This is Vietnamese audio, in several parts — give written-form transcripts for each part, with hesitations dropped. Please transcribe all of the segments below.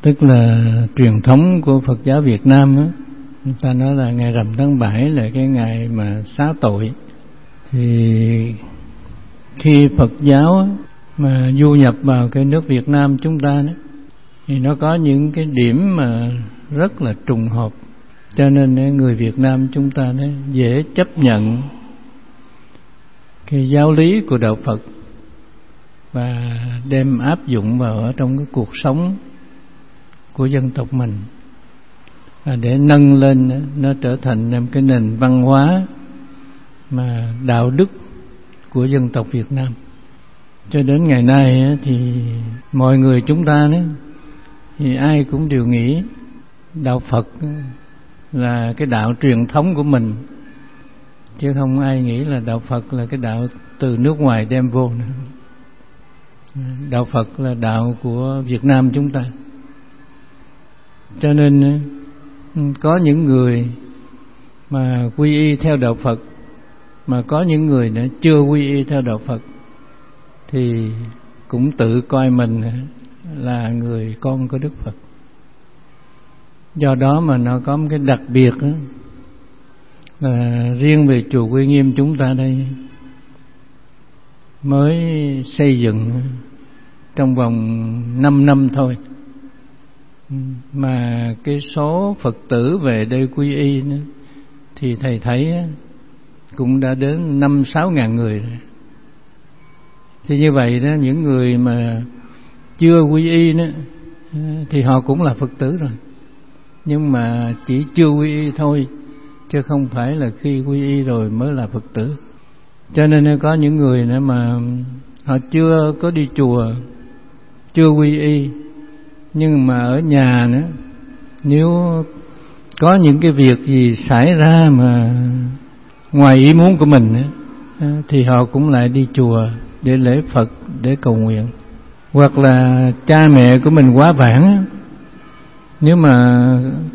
tức là truyền thống của Phật giáo Việt Nam á, người ta nói là ngày rằm tháng 7 là cái ngày mà xá tội. Thì khi Phật giáo á, mà du nhập vào cái nước Việt Nam chúng ta đó, thì nó có những cái điểm mà rất là trùng hợp, cho nên người Việt Nam chúng ta nó dễ chấp nhận cái giáo lý của đạo Phật và đem áp dụng vào ở trong cái cuộc sống của dân tộc mình, và để nâng lên nó trở thành một cái nền văn hóa mà đạo đức của dân tộc Việt Nam. Cho đến ngày nay thì mọi người chúng ta đó, thì ai cũng đều nghĩ đạo Phật là cái đạo truyền thống của mình, chứ không ai nghĩ là đạo Phật là cái đạo từ nước ngoài đem vô nữa. Đạo Phật là đạo của Việt Nam chúng ta. Cho nên có những người mà quy y theo đạo Phật, mà có những người nữa chưa quy y theo đạo Phật, thì cũng tự coi mình là người con của Đức Phật. Do đó mà nó có một cái đặc biệt đó, là riêng về chùa Quy Nghiêm chúng ta đây mới xây dựng trong vòng 5 năm thôi, mà cái số Phật tử về đây quy y nữa, thì thầy thấy cũng đã đến 5-6 ngàn người rồi. Thì như vậy đó, những người mà chưa quy y đó, thì họ cũng là Phật tử rồi, nhưng mà chỉ chưa quy y thôi, chứ không phải là khi quy y rồi mới là Phật tử. Cho nên có những người nữa mà họ chưa có đi chùa, chưa quy y, nhưng mà ở nhà nữa, nếu có những cái việc gì xảy ra mà ngoài ý muốn của mình nữa, thì họ cũng lại đi chùa để lễ Phật, để cầu nguyện. Hoặc là cha mẹ của mình quá vãng, nếu mà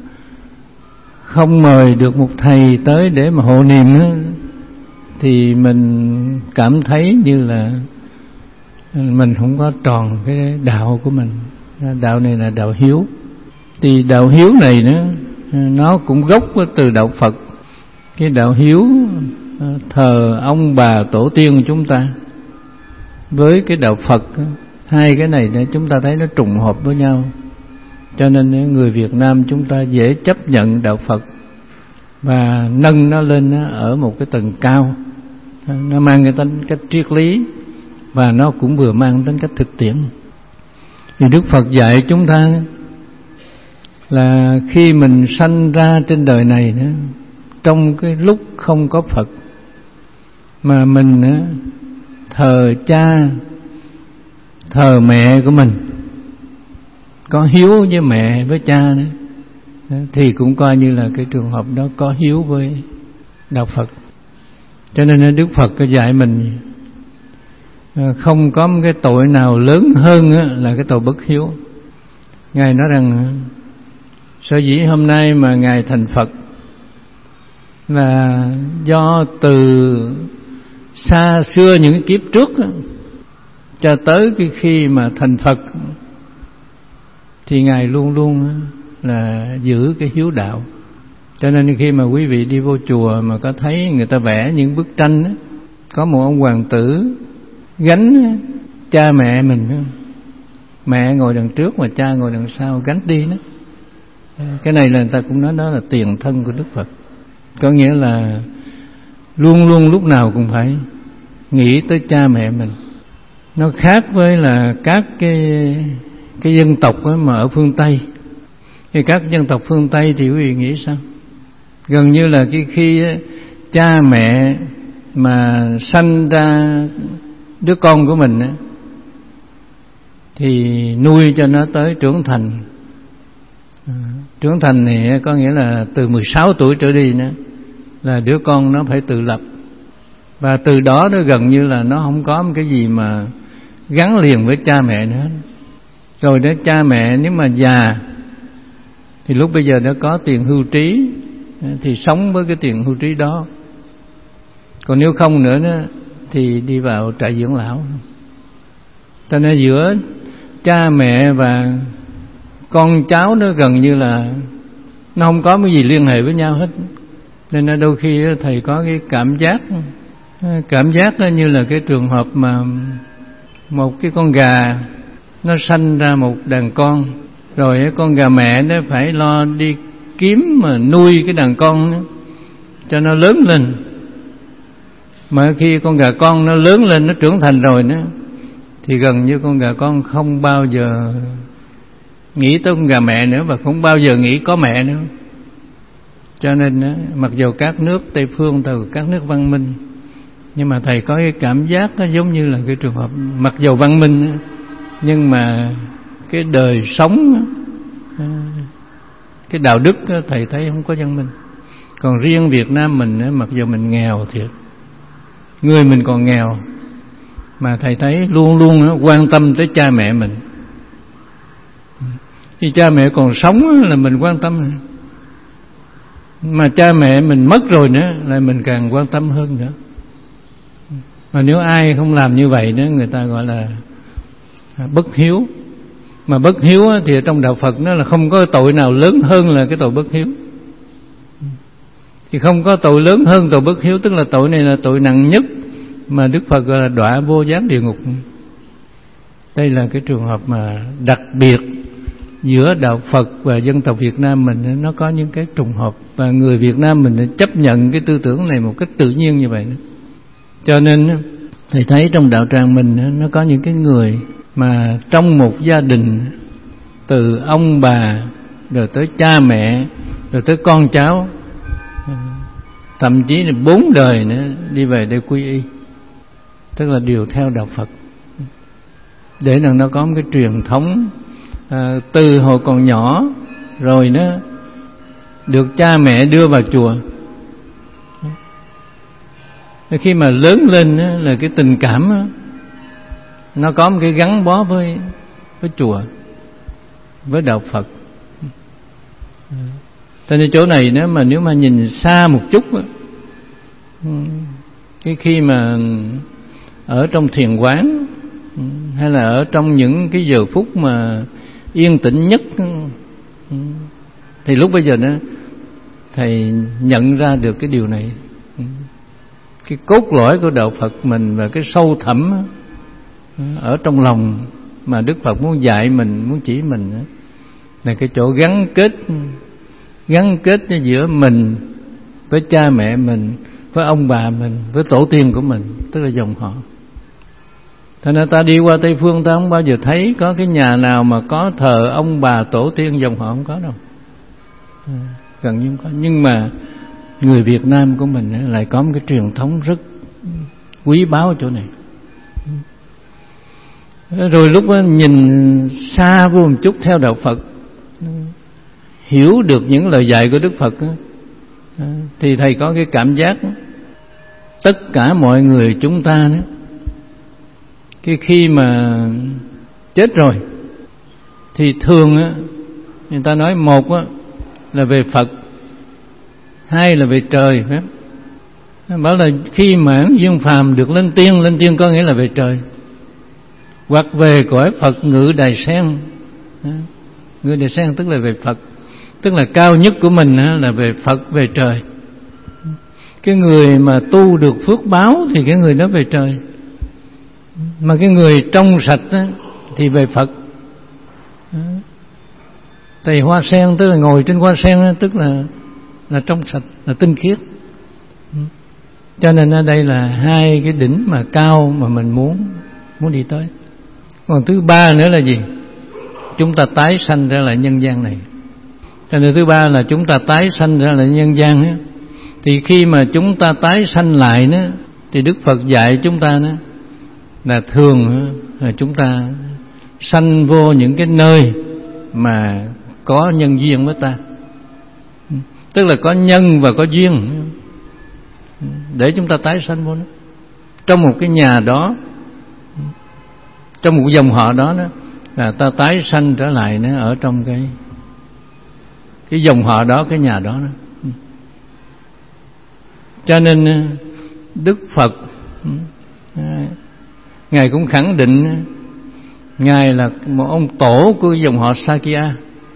không mời được một thầy tới để mà hộ niệm á, thì mình cảm thấy như là mình không có tròn cái đạo của mình. Đạo này là đạo hiếu. Thì đạo hiếu này nữa, nó cũng gốc từ đạo Phật. Cái đạo hiếu thờ ông bà tổ tiên của chúng ta với cái đạo Phật, hai cái này chúng ta thấy nó trùng hợp với nhau. Cho nên người Việt Nam chúng ta dễ chấp nhận đạo Phật và nâng nó lên ở một cái tầng cao. Nó mang cái tính cách triết lý và nó cũng vừa mang tính cách thực tiễn. Thì Đức Phật dạy chúng ta là khi mình sanh ra trên đời này nữa, trong cái lúc không có Phật mà mình thờ cha, thờ mẹ của mình, có hiếu với mẹ với cha nữa, thì cũng coi như là cái trường hợp đó có hiếu với đạo Phật. Cho nên Đức Phật có dạy mình không có một cái tội nào lớn hơn là cái tội bất hiếu. Ngài nói rằng sở dĩ hôm nay mà Ngài thành Phật là do từ xa xưa những cái kiếp trước cho tới cái khi mà thành Phật thì Ngài luôn luôn là giữ cái hiếu đạo. Cho nên khi mà quý vị đi vô chùa mà có thấy người ta vẽ những bức tranh đó, có một ông hoàng tử gánh cha mẹ mình, mẹ ngồi đằng trước và cha ngồi đằng sau gánh đi đó. Cái này là người ta cũng nói đó là tiền thân của Đức Phật. Có nghĩa là luôn luôn lúc nào cũng phải nghĩ tới cha mẹ mình. Nó khác với là các cái dân tộc mà ở phương Tây. Thì các dân tộc phương Tây thì quý vị nghĩ sao? Gần như là khi cha mẹ mà sanh ra đứa con của mình thì nuôi cho nó tới trưởng thành. Trưởng thành này có nghĩa là từ 16 tuổi trở đi nữa là đứa con nó phải tự lập. Và từ đó nó gần như là nó không có một cái gì mà gắn liền với cha mẹ nữa. Rồi đó cha mẹ nếu mà già thì lúc bây giờ đã có tiền hưu trí thì sống với cái tiền hưu trí đó. Còn nếu không nữa đó, thì đi vào trại dưỡng lão. Cho nên giữa cha mẹ và con cháu nó gần như là nó không có cái gì liên hệ với nhau hết. Nên là đôi khi thầy có cái cảm giác đó như là cái trường hợp mà một cái con gà nó sanh ra một đàn con, rồi con gà mẹ nó phải lo đi kiếm mà nuôi cái đàn con đó, cho nó lớn lên. Mà khi con gà con nó lớn lên, nó trưởng thành rồi đó, thì gần như con gà con không bao giờ nghĩ tới con gà mẹ nữa, và không bao giờ nghĩ có mẹ nữa. Cho nên đó, mặc dù các nước Tây phương, từ các nước văn minh, nhưng mà thầy có cái cảm giác nó giống như là cái trường hợp mặc dù văn minh, nhưng mà cái đời sống, cái đạo đức thầy thấy không có văn minh. Còn riêng Việt Nam mình, mặc dù mình nghèo thiệt, người mình còn nghèo, mà thầy thấy luôn luôn quan tâm tới cha mẹ mình. Khi cha mẹ còn sống là mình quan tâm, mà cha mẹ mình mất rồi nữa là mình càng quan tâm hơn nữa. Mà nếu ai không làm như vậy nữa, người ta gọi là bất hiếu. Mà bất hiếu thì trong đạo Phật nó là không có tội nào lớn hơn là cái tội bất hiếu. Thì không có tội lớn hơn tội bất hiếu, tức là tội này là tội nặng nhất mà Đức Phật gọi là đọa vô gián địa ngục. Đây là cái trường hợp mà đặc biệt giữa đạo Phật và dân tộc Việt Nam mình, nó có những cái trùng hợp, và người Việt Nam mình chấp nhận cái tư tưởng này một cách tự nhiên như vậy. Cho nên thầy thấy trong đạo tràng mình nó có những cái người mà trong một gia đình, từ ông bà rồi tới cha mẹ rồi tới con cháu, thậm chí là 4 đời nữa đi về để quy y, tức là đều theo đạo Phật, để nó có một cái truyền thống từ hồi còn nhỏ rồi nó được cha mẹ đưa vào chùa. Khi mà lớn lên là cái tình cảm nó có một cái gắn bó với chùa, với đạo Phật. Cho nên chỗ này nếu mà nhìn xa một chút, cái khi mà ở trong thiền quán, hay là ở trong những cái giờ phút mà yên tĩnh nhất, thì lúc bây giờ thầy nhận ra được cái điều này. Cái cốt lõi của đạo Phật mình và cái sâu thẳm ở trong lòng mà Đức Phật muốn dạy mình, muốn chỉ mình, là cái chỗ gắn kết giữa mình với cha mẹ mình, với ông bà mình, với tổ tiên của mình, tức là dòng họ. Thành ra ta đi qua Tây Phương, ta không bao giờ thấy có cái nhà nào mà có thờ ông bà tổ tiên dòng họ, không có đâu, gần như không có. Nhưng mà người Việt Nam của mình lại có một cái truyền thống rất quý báu ở chỗ này. Rồi lúc đó nhìn xa vô một chút theo đạo Phật, hiểu được những lời dạy của Đức Phật, thì thầy có cái cảm giác tất cả mọi người chúng ta khi mà chết rồi thì thường người ta nói, một là về Phật, hai là về trời. Bảo là khi mãn duyên phàm được lên tiên có nghĩa là về trời, hoặc về cõi Phật ngự đài sen. Ngự đài sen tức là về Phật, tức là cao nhất của mình là về Phật, về trời. Cái người mà tu được phước báo thì cái người đó về trời, mà cái người trong sạch thì về Phật. Tại hoa sen tức là ngồi trên hoa sen, tức là trong sạch, là tinh khiết. Cho nên ở đây là hai cái đỉnh mà cao mà mình muốn đi tới. Còn thứ ba nữa là gì? Chúng ta tái sanh ra lại nhân gian này. Cho nên thứ ba là chúng ta tái sanh ra lại nhân gian. Thì khi mà chúng ta tái sanh lại thì Đức Phật dạy chúng ta là thường là chúng ta sanh vô những cái nơi mà có nhân duyên với ta, tức là có nhân và có duyên, để chúng ta tái sanh vô nó. Trong một cái nhà đó, trong một dòng họ đó là ta tái sanh trở lại ở trong cái dòng họ đó, cái nhà đó. Cho nên Đức Phật Ngài cũng khẳng định Ngài là một ông tổ của dòng họ Sakya.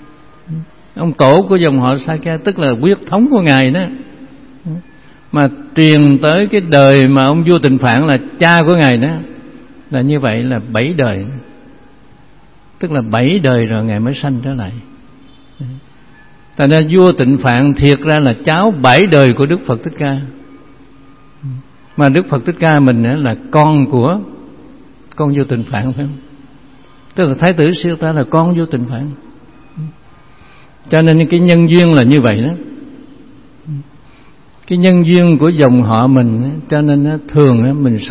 ông tổ của dòng họ Sakya, tức là huyết thống của ngài đó, mà truyền tới cái đời mà ông vua Tịnh Phạn là cha của ngài đó, là như vậy là 7 đời, tức là 7 đời rồi ngài mới sanh trở lại. Thành ra vua Tịnh Phạn thiệt ra là cháu 7 đời của Đức Phật Thích Ca, mà Đức Phật Thích Ca mình là con của con vua Tịnh Phạn, phải không? Tức là Thái tử Siddhartha là con vua Tịnh Phạn. Cho nên cái nhân duyên là như vậy đó, cái nhân duyên của dòng họ mình, cho nên thường mình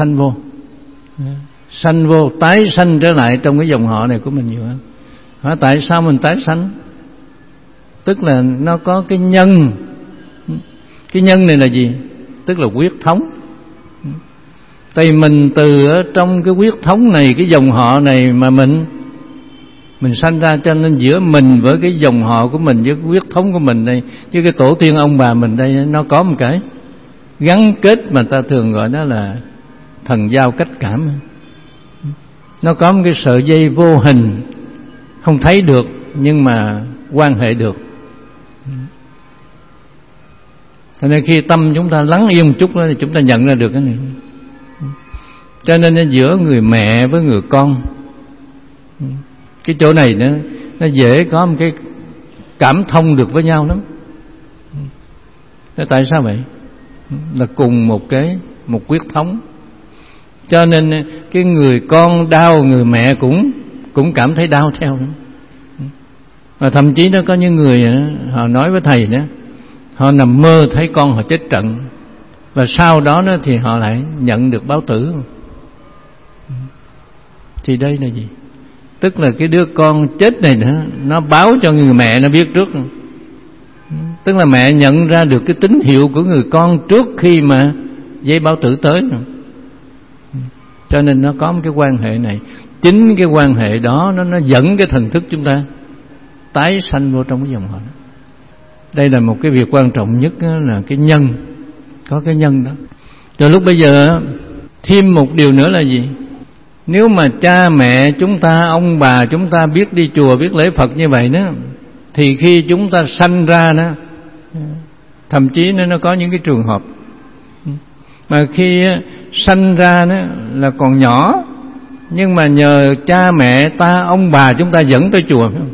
sanh vô tái sanh trở lại trong cái dòng họ này của mình nhiều hơn. Hỏi tại sao mình tái sanh? Tức là nó có cái nhân. Cái nhân này là gì? Tức là huyết thống. Tại vì mình từ ở trong cái huyết thống này, cái dòng họ này mà mình sanh ra, cho nên giữa mình với cái dòng họ của mình, với cái huyết thống của mình đây, với cái tổ tiên ông bà mình đây, nó có một cái gắn kết mà ta thường gọi đó là thần giao cách cảm. Nó có một cái sợi dây vô hình, không thấy được nhưng mà quan hệ được. Cho nên khi tâm chúng ta lắng yên một chút đó, thì chúng ta nhận ra được cái này. Cho nên giữa người mẹ với người con, cái chỗ này nó dễ có một cái cảm thông được với nhau lắm. Thế tại sao vậy? Là cùng một huyết thống. Cho nên cái người con đau, người mẹ cũng cảm thấy đau theo nữa. Và thậm chí nó có những người họ nói với thầy đó, họ nằm mơ thấy con họ chết trận, và sau đó thì họ lại nhận được báo tử. Thì đây là gì? Tức là cái đứa con chết này nữa, nó báo cho người mẹ nó biết trước. Tức là mẹ nhận ra được cái tín hiệu của người con trước khi mà giấy báo tử tới. Cho nên nó có một cái quan hệ này. Chính cái quan hệ đó nó dẫn cái thần thức chúng ta tái sanh vô trong cái dòng họ đó. Đây là một cái việc quan trọng nhất, là cái nhân. Có cái nhân đó. Rồi lúc bây giờ thêm một điều nữa là gì? Nếu mà cha mẹ chúng ta, ông bà chúng ta biết đi chùa, biết lễ Phật như vậy đó, thì khi chúng ta sanh ra đó, thậm chí nó có những cái trường hợp mà khi sanh ra đó là còn nhỏ, nhưng mà nhờ cha mẹ ta, ông bà chúng ta dẫn tới chùa, phải không?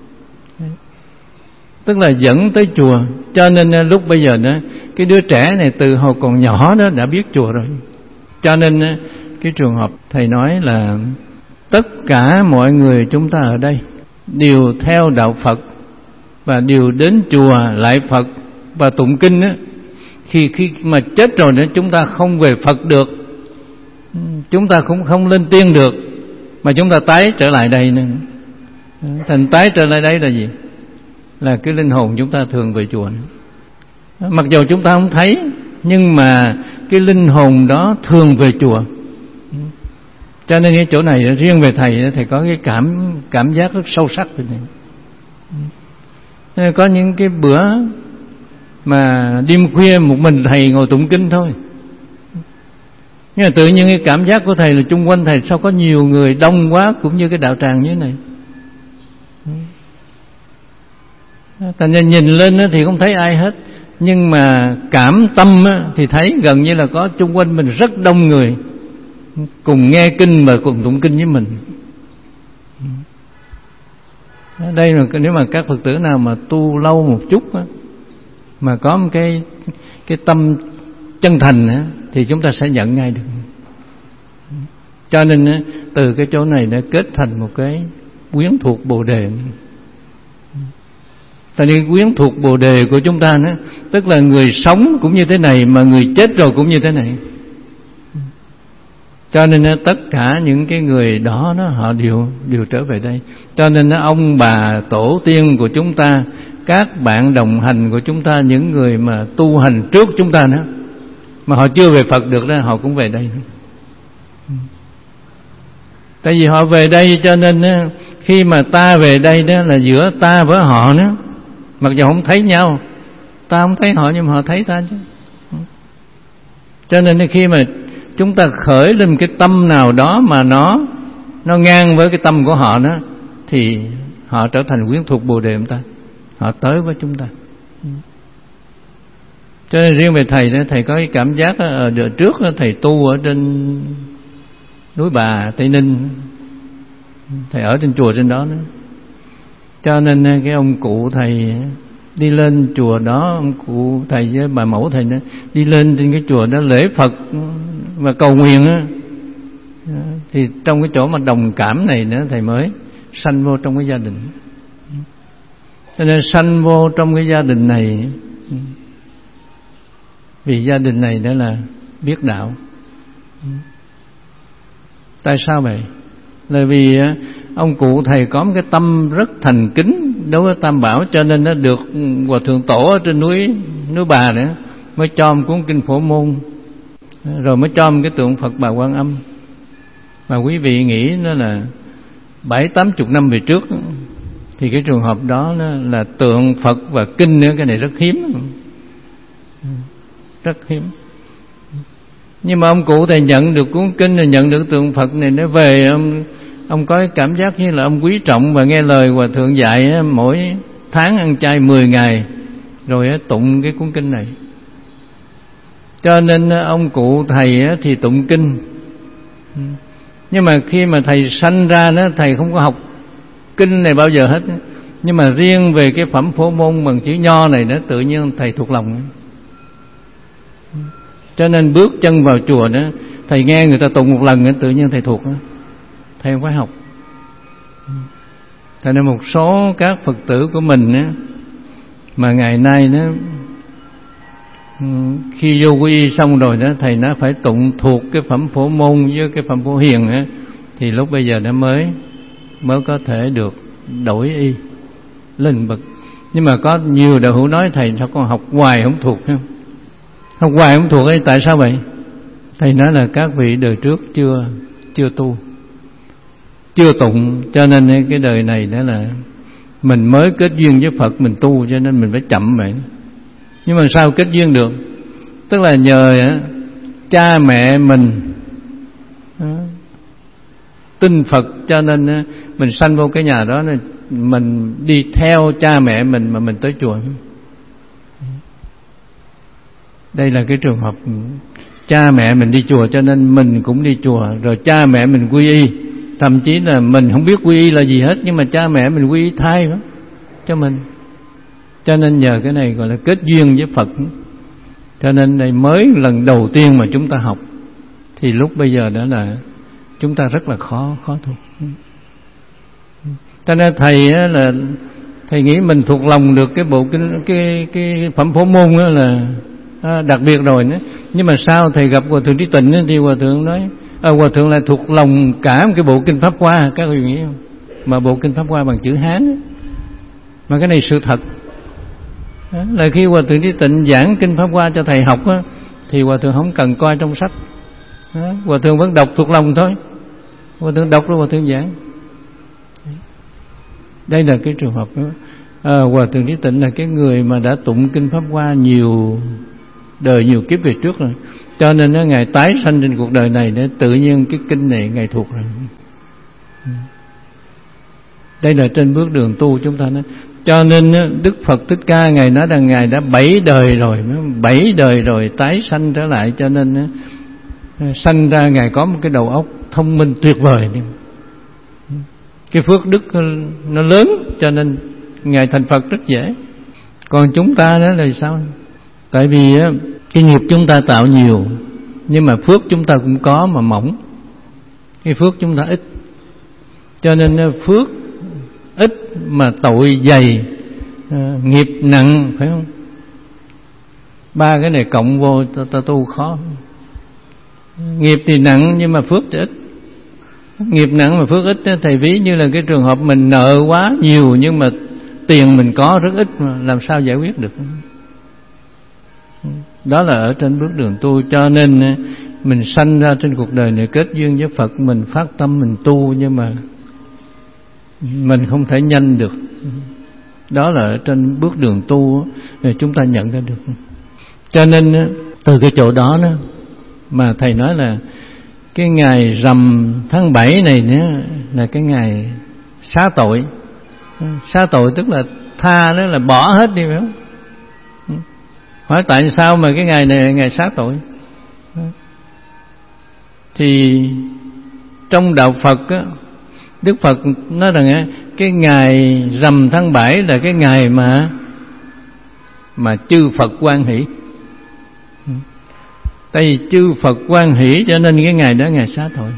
Tức là dẫn tới chùa. Cho nên lúc bây giờ đó, cái đứa trẻ này từ hồi còn nhỏ đó đã biết chùa rồi. Cho nên cái trường hợp thầy nói là tất cả mọi người chúng ta ở đây đều theo đạo Phật và đều đến chùa lại Phật và tụng kinh đó. Khi mà chết rồi nữa, chúng ta không về Phật được, chúng ta cũng không lên tiên được, mà chúng ta tái trở lại đây nữa. Thành tái trở lại đây là gì? Là cái linh hồn chúng ta thường về chùa nữa. Mặc dù chúng ta không thấy, nhưng mà cái linh hồn đó thường về chùa. Cho nên cái chỗ này riêng về thầy có cái cảm giác rất sâu sắc về này. Có những cái bữa mà đêm khuya một mình thầy ngồi tụng kinh thôi, nhưng mà tự nhiên cái cảm giác của thầy là chung quanh thầy sao có nhiều người đông quá, cũng như cái đạo tràng như thế này. Thành ra nhìn lên thì không thấy ai hết, nhưng mà cảm tâm thì thấy gần như là có chung quanh mình rất đông người cùng nghe kinh và cùng tụng kinh với mình. Đây là nếu mà các Phật tử nào mà tu lâu một chút mà có một cái tâm chân thành thì chúng ta sẽ nhận ngay được. Cho nên từ cái chỗ này đã kết thành một cái quyến thuộc Bồ Đề. Tại nên quyến thuộc Bồ Đề của chúng ta đó, tức là người sống cũng như thế này, mà người chết rồi cũng như thế này. Cho nên tất cả những cái người đó họ đều trở về đây. Cho nên ông bà tổ tiên của chúng ta, các bạn đồng hành của chúng ta, những người mà tu hành trước chúng ta nữa, mà họ chưa về Phật được đó, họ cũng về đây nữa. Tại vì họ về đây, cho nên khi mà ta về đây đó là giữa ta với họ nữa. Mặc dù không thấy nhau, ta không thấy họ nhưng mà họ thấy ta chứ. Cho nên khi mà chúng ta khởi lên cái tâm nào đó mà nó ngang với cái tâm của họ đó, thì họ trở thành quyến thuộc Bồ Đề chúng ta. họ tới với chúng ta. Cho nên riêng về thầy đó, thầy có cái cảm giác ở đợt trước đó, thầy tu ở trên núi Bà, Tây Ninh, thầy ở trên chùa trên đó nữa. Cho nên cái ông cụ thầy đi lên chùa đó, ông cụ thầy với bà mẫu thầy đó, đi lên trên cái chùa đó lễ Phật và cầu nguyện á, thì trong cái chỗ mà đồng cảm này nữa thầy mới sanh vô trong cái gia đình. Cho nên sanh vô trong cái gia đình này, vì gia đình này đó là biết đạo. Tại sao vậy? Là vì ông cụ thầy có một cái tâm rất thành kính đối với Tam Bảo, cho nên nó được Hòa Thượng Tổ ở trên núi Bà nữa mới cho một cuốn kinh Phổ Môn, rồi mới cho một cái tượng Phật Bà Quan Âm. Mà quý vị nghĩ nó là 70-80 năm về trước thì cái trường hợp đó nó là tượng Phật và kinh nữa, cái này rất hiếm, rất hiếm. Nhưng mà ông cụ thầy nhận được cuốn kinh rồi nhận được tượng Phật này, nó về ông có cái cảm giác như là ông quý trọng và nghe lời Hòa Thượng dạy mỗi tháng ăn chay 10 ngày rồi tụng cái cuốn kinh này. Cho nên ông cụ thầy thì tụng kinh. Nhưng mà khi mà thầy sanh ra đó, thầy không có học kinh này bao giờ hết. Nhưng mà riêng về cái phẩm Phổ Môn bằng chữ nho này đó, tự nhiên thầy thuộc lòng. Cho nên bước chân vào chùa đó, thầy nghe người ta tụng một lần, tự nhiên thầy thuộc đó. Thầy không phải học. Cho nên một số các Phật tử của mình á, mà ngày nay đó, khi vô quy y xong rồi đó, thầy nó phải tụng thuộc cái phẩm Phổ Môn với cái phẩm Phổ Hiền á, thì lúc bây giờ nó mới có thể được đổi y lên bậc. Nhưng mà có nhiều đạo hữu nói thầy sao con học hoài không thuộc, không? Học hoài không thuộc ấy, tại sao vậy? Thầy nói là các vị đời trước chưa tu, chưa tụng, cho nên cái đời này đó là mình mới kết duyên với Phật, mình tu, cho nên mình phải chậm vậy. Nhưng mà sao kết duyên được? Tức là nhờ cha mẹ mình tin Phật, cho nên mình sanh vô cái nhà đó, mình đi theo cha mẹ mình mà mình tới chùa. Đây là cái trường hợp cha mẹ mình đi chùa, cho nên mình cũng đi chùa, rồi cha mẹ mình quy y. Thậm chí là mình không biết quy y là gì hết, nhưng mà cha mẹ mình quy y thay cho mình. Cho nên nhờ cái này gọi là kết duyên với Phật. Cho nên đây mới lần đầu tiên mà chúng ta học, thì lúc bây giờ đó là chúng ta rất là khó thuộc. Cho nên thầy là thầy nghĩ mình thuộc lòng được cái bộ kinh, cái phẩm Phổ Môn đó là đặc biệt rồi nữa. Nhưng mà sao thầy gặp Hòa Thượng Trí Tịnh thì Hòa Thượng nói Hòa Thượng lại thuộc lòng cả một cái bộ kinh Pháp Hoa, các vị nghĩ không? Mà bộ kinh Pháp Hoa bằng chữ Hán, mà cái này sự thật. Đó, là khi Hòa Thượng Trí Tịnh giảng kinh Pháp Hoa cho thầy học á, thì Hòa Thượng không cần coi trong sách. Đó, Hòa Thượng vẫn đọc thuộc lòng thôi. Hòa Thượng đọc rồi Hòa Thượng giảng. Đây là cái trường hợp đó. Hòa Thượng Trí Tịnh là cái người mà đã tụng kinh Pháp Hoa nhiều đời, nhiều kiếp về trước rồi, cho nên Ngài tái sanh trên cuộc đời này để tự nhiên cái kinh này Ngài thuộc rồi. Đây là trên bước đường tu chúng ta nói. Cho nên Đức Phật Thích Ca Ngài nói rằng Ngài đã 7 đời rồi tái sanh trở lại, cho nên sanh ra Ngài có một cái đầu óc thông minh tuyệt vời. Cái phước đức nó lớn, cho nên Ngài thành Phật rất dễ. Còn chúng ta đó là sao? Tại vì cái nghiệp chúng ta tạo nhiều, nhưng mà phước chúng ta cũng có mà mỏng. Cái phước chúng ta ít, cho nên phước ít mà tội dày, nghiệp nặng, phải không? Ba cái này cộng vô ta tu khó. Nghiệp thì nặng nhưng mà phước thì ít. Nghiệp nặng mà phước ít, thầy ví như là cái trường hợp mình nợ quá nhiều nhưng mà tiền mình có rất ít, mà làm sao giải quyết được? Đó là ở trên bước đường tu. Cho nên mình sanh ra trên cuộc đời này kết duyên với Phật, mình phát tâm mình tu, nhưng mà mình không thể nhanh được. Đó là ở trên bước đường tu chúng ta nhận ra được. Cho nên từ cái chỗ đó mà thầy nói là cái ngày rằm tháng 7 này nữa là cái ngày xá tội. Xá tội tức là tha đó là bỏ hết đi, phải không? Hỏi tại sao mà cái ngày này ngày xá tội? Thì trong đạo Phật á, Đức Phật nói rằng cái ngày rằm tháng 7 là cái ngày mà chư Phật hoan hỷ. Tại vì chư Phật hoan hỷ cho nên cái ngày đó ngày xá tội.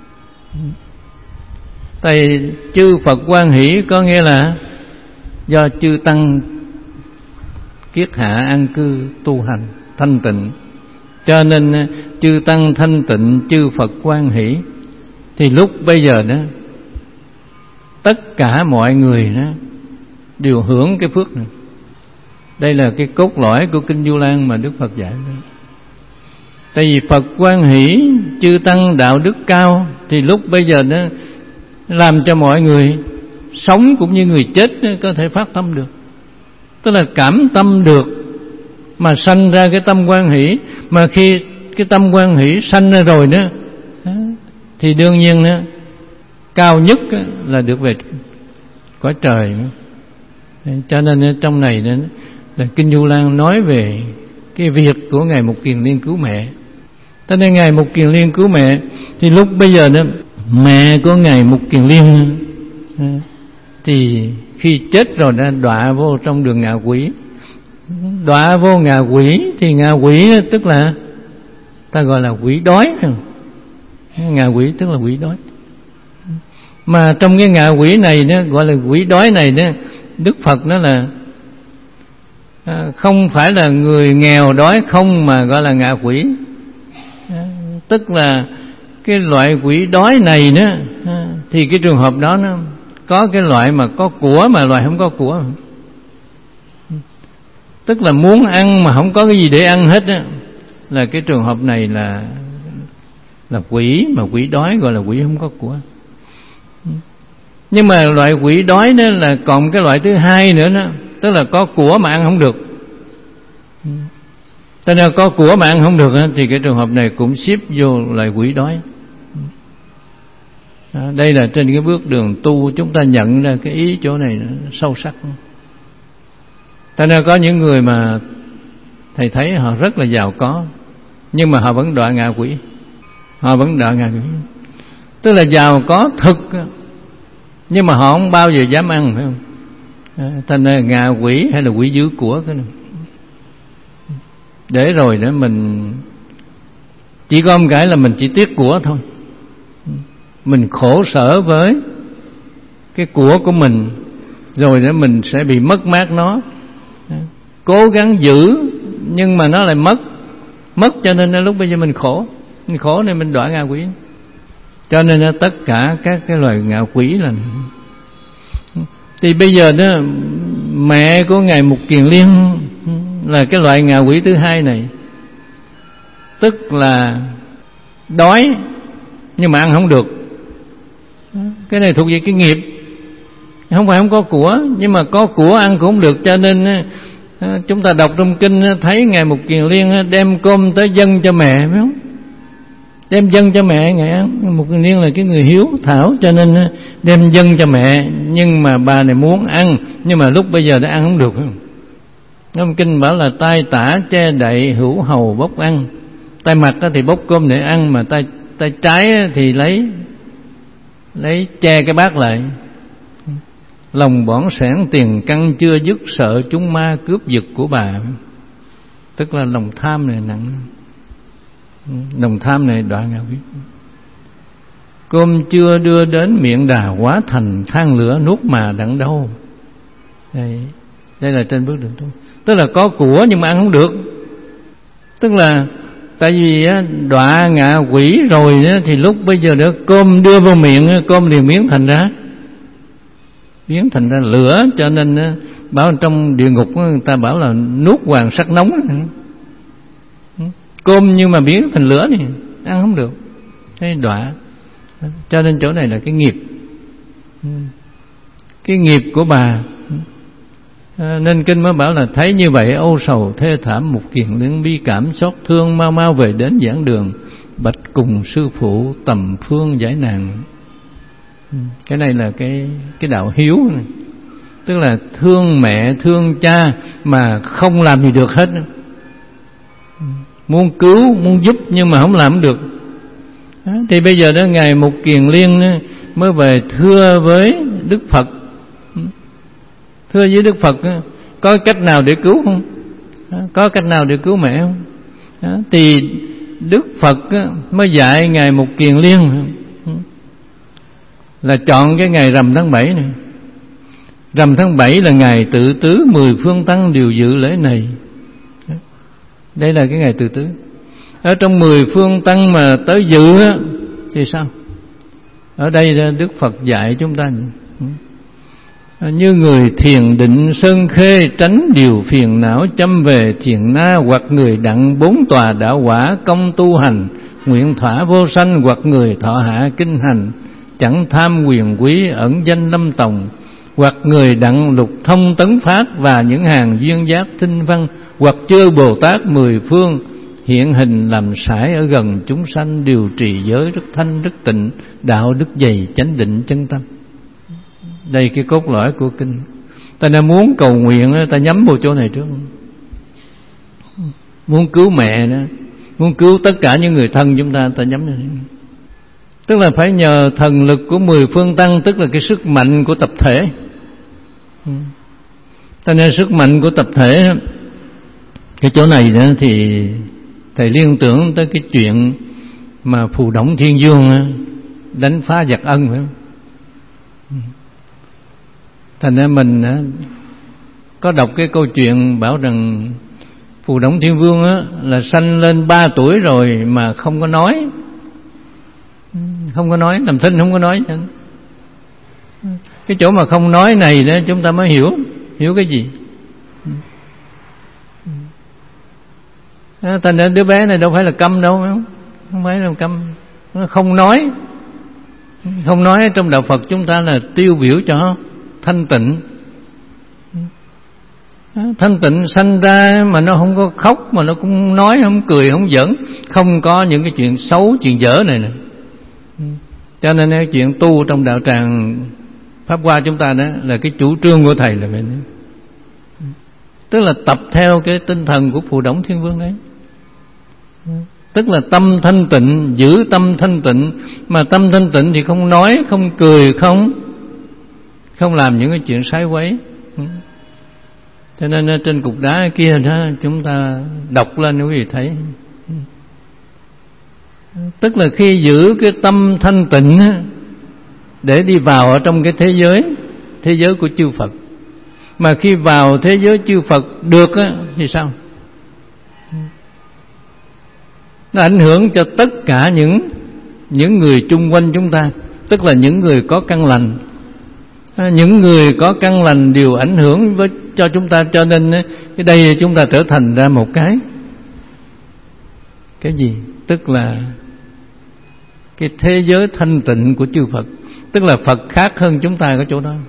Tại vì chư Phật hoan hỷ có nghĩa là do chư tăng kiết hạ an cư tu hành thanh tịnh, cho nên chư tăng thanh tịnh, chư Phật hoan hỷ. Thì lúc bây giờ đó tất cả mọi người đó đều hưởng cái phước này. Đây là cái cốt lõi của Kinh Du Lan mà Đức Phật dạy đó. Tại vì Phật hoan hỷ, chư tăng đạo đức cao, thì lúc bây giờ đó làm cho mọi người sống cũng như người chết có thể phát tâm được. Tức là cảm tâm được mà sanh ra cái tâm hoan hỷ. Mà khi cái tâm hoan hỷ sanh ra rồi đó thì đương nhiên đó, cao nhất là được về cõi trời. Cho nên trong này đó, là Kinh Du Lan nói về cái việc của Ngài Mục Kiền Liên cứu mẹ. Cho nên Ngài Mục Kiền Liên cứu mẹ, thì lúc bây giờ đó mẹ của Ngài Mục Kiền Liên thì khi chết rồi đã đọa vô trong đường ngạ quỷ. Đọa vô ngạ quỷ thì ngạ quỷ tức là ta gọi là quỷ đói. Ngạ quỷ tức là quỷ đói. Mà trong cái ngạ quỷ này đó, gọi là quỷ đói này đó, Đức Phật nói là không phải là người nghèo đói không mà gọi là ngạ quỷ. Tức là cái loại quỷ đói này đó, thì cái trường hợp đó nó có cái loại mà có của mà loại không có của. Tức là muốn ăn mà không có cái gì để ăn hết á, là cái trường hợp này là quỷ, mà quỷ đói gọi là quỷ không có của. Nhưng mà loại quỷ đói đó là còn cái loại thứ hai nữa đó, tức là có của mà ăn không được. Cho nên có của mà ăn không được đó, thì cái trường hợp này cũng xếp vô loại quỷ đói. Đây là trên cái bước đường tu chúng ta nhận ra cái ý chỗ này sâu sắc. Cho nên có những người mà thầy thấy họ rất là giàu có, nhưng mà họ vẫn đọa ngạ quỷ. Họ vẫn đọa ngạ quỷ. Tức là giàu có thực, nhưng mà họ không bao giờ dám ăn, phải không? Thành ra ngạ quỷ hay là quỷ dữ của cái này. Để rồi đó mình chỉ có một cái là mình chỉ tiếc của thôi. Mình khổ sở với cái của mình, rồi đó mình sẽ bị mất mát nó. Cố gắng giữ nhưng mà nó lại mất, cho nên lúc bây giờ mình khổ nên mình đọa ngạ quỷ. Cho nên tất cả các cái loài ngạ quỷ là. Thì bây giờ đó mẹ của Ngài Mục Kiền Liên là cái loại ngạ quỷ thứ hai này. Tức là đói nhưng mà ăn không được. Cái này thuộc về cái nghiệp. Không phải không có của, nhưng mà có của ăn cũng không được. Cho nên chúng ta đọc trong kinh thấy Ngài Mục Kiền Liên đem cơm tới dâng cho mẹ, phải không? Đem dâng cho mẹ Ngài ăn. Mục Kiền Liên là cái người hiếu thảo, cho nên đem dâng cho mẹ. Nhưng mà bà này muốn ăn, nhưng mà lúc bây giờ đã ăn không được, phải không? Trong kinh bảo là tay tả che đậy hữu hầu bốc ăn. Tay mặt thì bốc cơm để ăn, mà tay trái thì lấy che cái bát lại. Lòng bỏn sẻn tiền căn chưa dứt, sợ chúng ma cướp giật của bà. Tức là lòng tham này nặng. Lòng tham này đọa ngạ quỷ. Cơm chưa đưa đến miệng đà, hóa thành than lửa nuốt mà đặng đâu. Đây là trên bước đường tu. Tức là có của nhưng mà ăn không được. Tức là tại vì đọa ngạ quỷ rồi thì lúc bây giờ đó cơm đưa vào miệng, cơm liền biến thành ra lửa. Cho nên bảo trong địa ngục người ta bảo là nuốt hoàng sắc nóng. Cơm nhưng mà biến thành lửa thì ăn không được. Thế đọa. Cho nên chỗ này là cái nghiệp. Cái nghiệp của bà. Nên kinh mới bảo là thấy như vậy âu sầu thê thảm, Mục Kiền Liên bi cảm xót thương, mau mau về đến giảng đường, bạch cùng sư phụ tầm phương giải nạn. Cái này là cái đạo hiếu này. tức là thương mẹ thương cha mà không làm gì được hết. Muốn cứu muốn giúp nhưng mà không làm được. Thì bây giờ đó ngài Mục Kiền Liên mới về thưa với Đức Phật. Thưa với Đức Phật, có cách nào để cứu không? Có cách nào để cứu mẹ không? Thì Đức Phật mới dạy ngài Mục Kiền Liên là chọn cái ngày rằm tháng 7 này. Rằm tháng 7 là ngày tự tứ, 10 phương tăng đều dự lễ này. Đây là cái ngày tự tứ. Ở trong 10 phương tăng mà tới dự thì sao? Ở đây Đức Phật dạy chúng ta như người thiền định sơn khê, tránh điều phiền não châm về thiền na, hoặc người đặng 4 tòa đạo quả công tu hành, nguyện thỏa vô sanh, hoặc người thọ hạ kinh hành, chẳng tham quyền quý ẩn danh lâm tòng, hoặc người đặng lục thông tấn phát và những hàng duyên giác tinh văn, hoặc chư Bồ Tát 10 phương hiện hình làm sải ở gần chúng sanh, điều trì giới rất thanh rất tịnh, đạo đức dày chánh định chân tâm. Đây cái cốt lõi của kinh. Ta đã muốn cầu nguyện ta nhắm vào chỗ này trước. Muốn cứu mẹ đó, muốn cứu tất cả những người thân chúng ta, ta nhắm vào đây. Tức là phải nhờ thần lực của 10 phương tăng, tức là cái sức mạnh của tập thể. Ta nên sức mạnh của tập thể. Cái chỗ này đó thì thầy liên tưởng tới cái chuyện mà Phù Đổng Thiên Vương đánh phá giặc Ân, phải không? Thành ra mình có đọc cái câu chuyện bảo rằng Phù Đổng Thiên Vương là sanh lên 3 tuổi rồi mà không có nói. Không có nói, làm thinh không có nói. Cái chỗ mà không nói này đó chúng ta mới hiểu cái gì. Thành ra đứa bé này đâu phải là câm đâu, không phải là câm, nó không nói. Không nói trong đạo Phật chúng ta là tiêu biểu cho thanh tịnh. Thanh tịnh sanh ra mà nó không có khóc, mà nó cũng nói, không cười, không giỡn, không có những cái chuyện xấu, chuyện dở này nè. Cho nên cái chuyện tu trong đạo tràng Pháp Hoa chúng ta đó là cái chủ trương của thầy là vậy đó. Tức là tập theo cái tinh thần của Phù Đổng Thiên Vương đấy. Tức là tâm thanh tịnh, giữ tâm thanh tịnh. Mà tâm thanh tịnh thì không nói, không cười, không làm những cái chuyện sai quấy. Cho nên trên cục đá kia đó chúng ta đọc lên quý vị thấy. Tức là khi giữ cái tâm thanh tịnh để đi vào ở trong cái thế giới của chư Phật. Mà khi vào thế giới chư Phật được thì sao? Nó ảnh hưởng cho tất cả những người chung quanh chúng ta. Tức là những người có căn lành. Những người có căn lành đều ảnh hưởng cho chúng ta. Cho nên cái đây chúng ta trở thành ra một cái gì? Tức là cái thế giới thanh tịnh của chư Phật. Tức là Phật khác hơn chúng ta ở chỗ đó.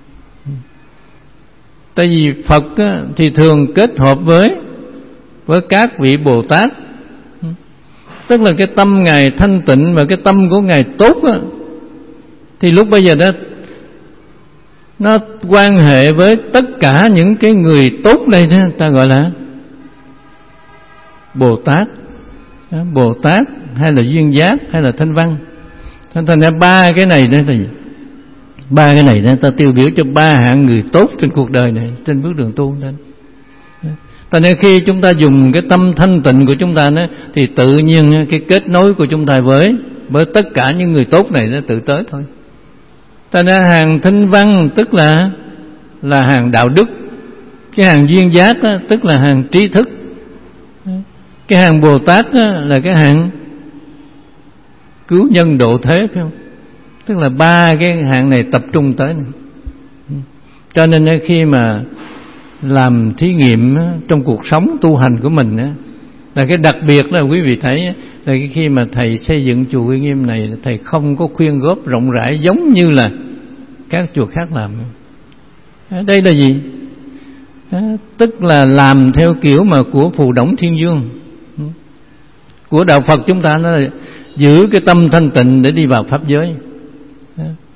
Tại vì Phật thì thường kết hợp với các vị Bồ Tát. Tức là cái tâm Ngài thanh tịnh và cái tâm của Ngài tốt thì lúc bây giờ đó nó quan hệ với tất cả những cái người tốt đây đó, ta gọi là Bồ Tát. Bồ Tát hay là duyên giác hay là thanh văn. Thành ra ba cái này đó là gì? Ba cái này đó ta tiêu biểu cho ba hạng người tốt trên cuộc đời này, trên bước đường tu nên. Thành ra khi chúng ta dùng cái tâm thanh tịnh của chúng ta đó, thì tự nhiên cái kết nối của chúng ta với tất cả những người tốt này nó tự tới thôi. Thành ra hàng thanh văn tức là hàng đạo đức. Cái hàng duyên giác đó, tức là hàng trí thức. Cái hàng Bồ Tát đó, là cái hàng cứu nhân độ thế, phải không? Tức là ba cái hạng này tập trung tới này. Cho nên khi mà làm thí nghiệm trong cuộc sống tu hành của mình là cái đặc biệt là quý vị thấy là khi mà thầy xây dựng chùa Uy Nghiêm này, thầy không có khuyên góp rộng rãi giống như là các chùa khác làm. Đây là gì? Tức là làm theo kiểu mà của Phù Đổng Thiên Vương. Của đạo Phật chúng ta nó là giữ cái tâm thanh tịnh để đi vào pháp giới.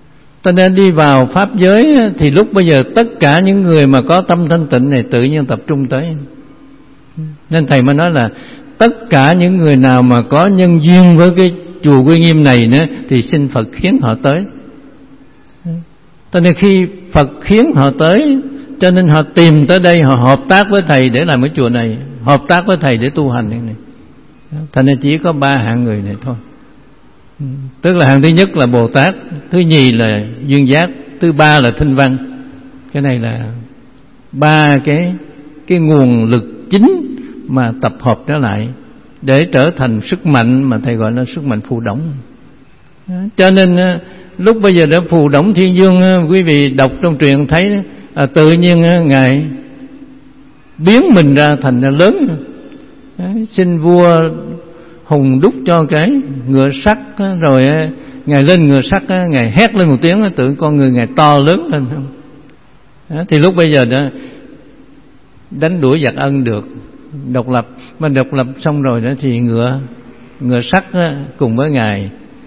Ta nên đi vào pháp giới thì lúc bây giờ tất cả những người mà có tâm thanh tịnh này tự nhiên tập trung tới. Nên Thầy mới nói là tất cả những người nào mà có nhân duyên với cái chùa Quy Nghiêm này nữa thì xin Phật khiến họ tới. Cho nên khi Phật khiến họ tới, cho nên họ tìm tới đây, họ hợp tác với Thầy để làm cái chùa này, hợp tác với Thầy để tu hành này. Thành ra chỉ có 3 hạng người này thôi. Tức là hạng thứ nhất là Bồ Tát, thứ nhì là duyên giác, thứ ba là thinh văn. Cái này là 3 cái nguồn lực chính mà tập hợp trở lại để trở thành sức mạnh mà Thầy gọi là sức mạnh phù đổng. Cho nên lúc bây giờ đã phù đổng thiên dương, quý vị đọc trong truyện thấy tự nhiên Ngài biến mình ra thành ra lớn. Xin vua Hùng đúc cho cái ngựa sắt, rồi Ngài lên ngựa sắt, Ngài hét lên một tiếng, tự con người Ngài to lớn lên. Thì lúc bây giờ đó đánh đuổi giặc Ân được, độc lập. Mà độc lập xong rồi đó thì ngựa sắt cùng với Ngài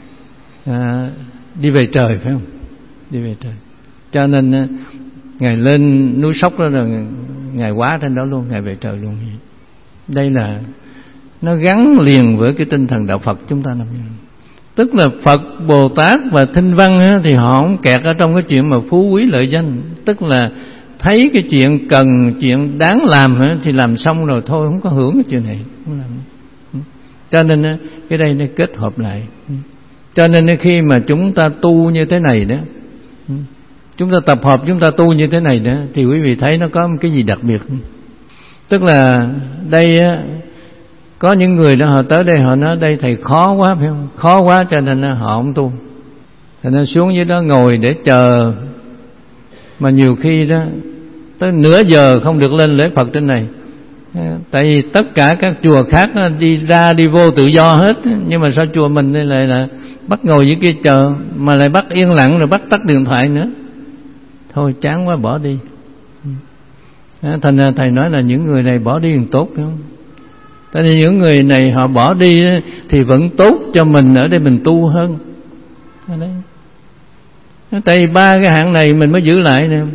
đi về trời, phải không? Đi về trời. Cho nên Ngài lên núi Sóc đó rồi Ngài quá trên đó luôn, Ngài về trời luôn. Đây là nó gắn liền với cái tinh thần đạo Phật chúng ta nằm. Tức là Phật, Bồ Tát và thinh văn thì họ không kẹt ở trong cái chuyện mà phú quý lợi danh. Tức là thấy cái chuyện cần, chuyện đáng làm thì làm xong rồi thôi, không có hưởng cái chuyện này, không làm. Cho nên cái đây nó kết hợp lại. Cho nên khi mà chúng ta tu như thế này đó, chúng ta tập hợp, chúng ta tu như thế này đó, thì quý vị thấy nó có một cái gì đặc biệt. Tức là đây có những người đó họ tới đây họ nói đây Thầy khó quá, phải không? Khó quá cho nên họ không tu. Cho nên xuống dưới đó ngồi để chờ. Mà nhiều khi đó tới nửa giờ không được lên lễ Phật trên này. Tại vì tất cả các chùa khác đi ra đi vô tự do hết, nhưng mà sao chùa mình đây lại là bắt ngồi dưới kia chờ, mà lại bắt yên lặng rồi bắt tắt điện thoại nữa. Thôi chán quá bỏ đi. Thành ra Thầy nói là những người này bỏ đi thì tốt, phải không? Tại vì những người này họ bỏ đi thì vẫn tốt cho mình ở đây mình tu hơn. Đấy. Tại vì 3 cái hạng này mình mới giữ lại nè.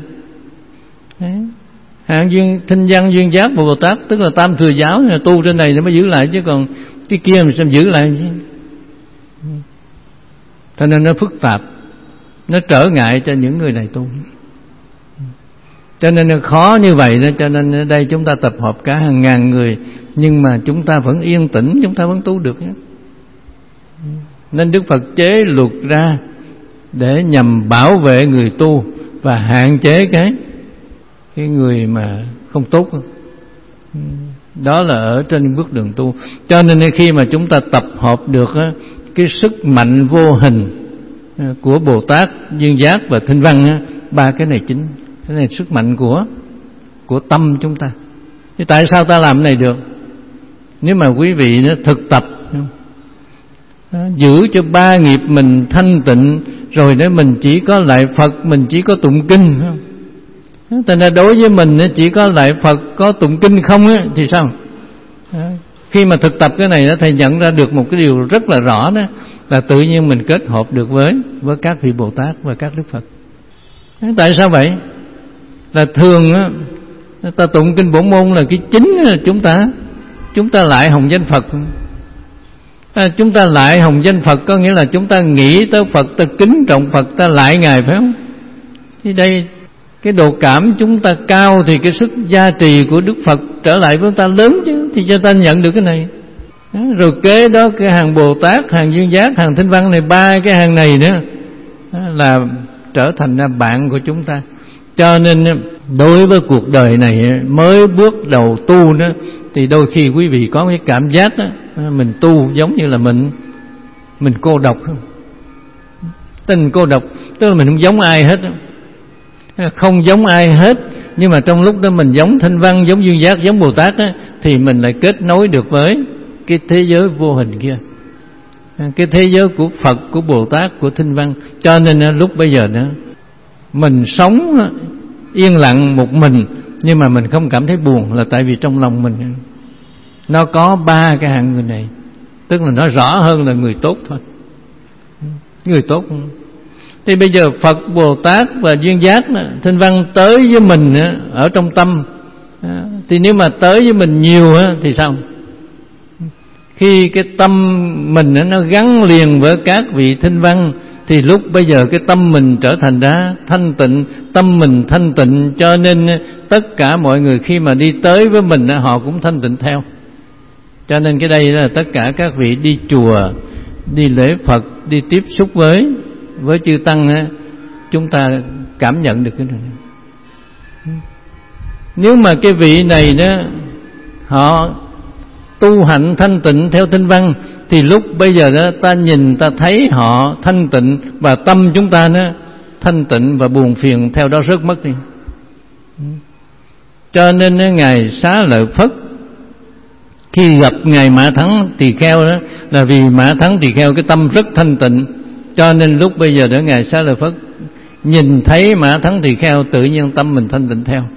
Hạng duyên, thinh văn, duyên giác và Bồ Tát, tức là Tam Thừa Giáo tu trên này nó mới giữ lại, chứ còn cái kia mình sẽ giữ lại chứ. Cho nên nó phức tạp, nó trở ngại cho những người này tu. Cho nên nó khó như vậy đó. Cho nên ở đây chúng ta tập hợp cả hàng ngàn người, nhưng mà chúng ta vẫn yên tĩnh, chúng ta vẫn tu được nhé. Nên Đức Phật chế luật ra để nhằm bảo vệ người tu và hạn chế cái người mà không tốt. Đó là ở trên bước đường tu. Cho nên khi mà chúng ta tập hợp được cái sức mạnh vô hình của Bồ Tát, duyên giác và thinh văn, 3 cái này chính. Cái này sức mạnh của tâm chúng ta. Thế tại sao ta làm cái này được? Nếu mà quý vị nó thực tập giữ cho 3 nghiệp mình thanh tịnh, rồi nếu mình chỉ có lại Phật, mình chỉ có tụng kinh, không? Thành ra đối với mình chỉ có lại Phật, có tụng kinh không thì sao? Khi mà thực tập cái này đó, Thầy nhận ra được một cái điều rất là rõ đó, là tự nhiên mình kết hợp được với các vị Bồ Tát và các Đức Phật. Tại sao vậy? Là thường ta tụng kinh bổn môn là cái chính là chúng ta lại hồng danh Phật. Chúng ta lại hồng danh Phật có nghĩa là chúng ta nghĩ tới Phật, ta kính trọng Phật, ta lại Ngài, phải không? Thì đây cái độ cảm chúng ta cao thì cái sức gia trì của Đức Phật trở lại với ta lớn chứ, thì cho ta nhận được cái này. Rồi kế đó cái hàng Bồ Tát, hàng duyên giác, hàng thinh văn này, 3 cái hàng này nữa là trở thành ra bạn của chúng ta. Cho nên đối với cuộc đời này mới bước đầu tu đó, thì đôi khi quý vị có cái cảm giác đó, mình tu giống như là mình cô độc. Tình cô độc tức là mình không giống ai hết, không giống ai hết, nhưng mà trong lúc đó mình giống thinh văn, giống duyên giác, giống Bồ Tát á, thì mình lại kết nối được với cái thế giới vô hình kia, cái thế giới của Phật, của Bồ Tát, của thinh văn. Cho nên lúc bây giờ đó mình sống yên lặng một mình, nhưng mà mình không cảm thấy buồn, là tại vì trong lòng mình nó có 3 cái hạng người này. Tức là nó rõ hơn là người tốt thôi. Người tốt Thì bây giờ Phật, Bồ Tát và duyên giác Thanh Văn tới với mình ở trong tâm. Thì nếu mà tới với mình nhiều thì sao? Khi cái tâm mình nó gắn liền với các vị Thanh Văn, thì lúc bây giờ cái tâm mình trở thành ra thanh tịnh, tâm mình thanh tịnh, cho nên tất cả mọi người khi mà đi tới với mình họ cũng thanh tịnh theo. Cho nên cái đây là tất cả các vị đi chùa, đi lễ Phật, đi tiếp xúc với chư tăng chúng ta cảm nhận được cái này. Nếu mà cái vị này đó họ tu hạnh thanh tịnh theo Thanh Văn, thì lúc bây giờ đó ta nhìn ta thấy họ thanh tịnh, và tâm chúng ta nó thanh tịnh, và buồn phiền theo đó rớt mất đi. Cho nên Ngài Xá Lợi Phất khi gặp Ngài Mã Thắng Tỳ Kheo đó, là vì Mã Thắng Tỳ Kheo cái tâm rất thanh tịnh, cho nên lúc bây giờ đó Ngài Xá Lợi Phất nhìn thấy Mã Thắng Tỳ Kheo, tự nhiên tâm mình thanh tịnh theo.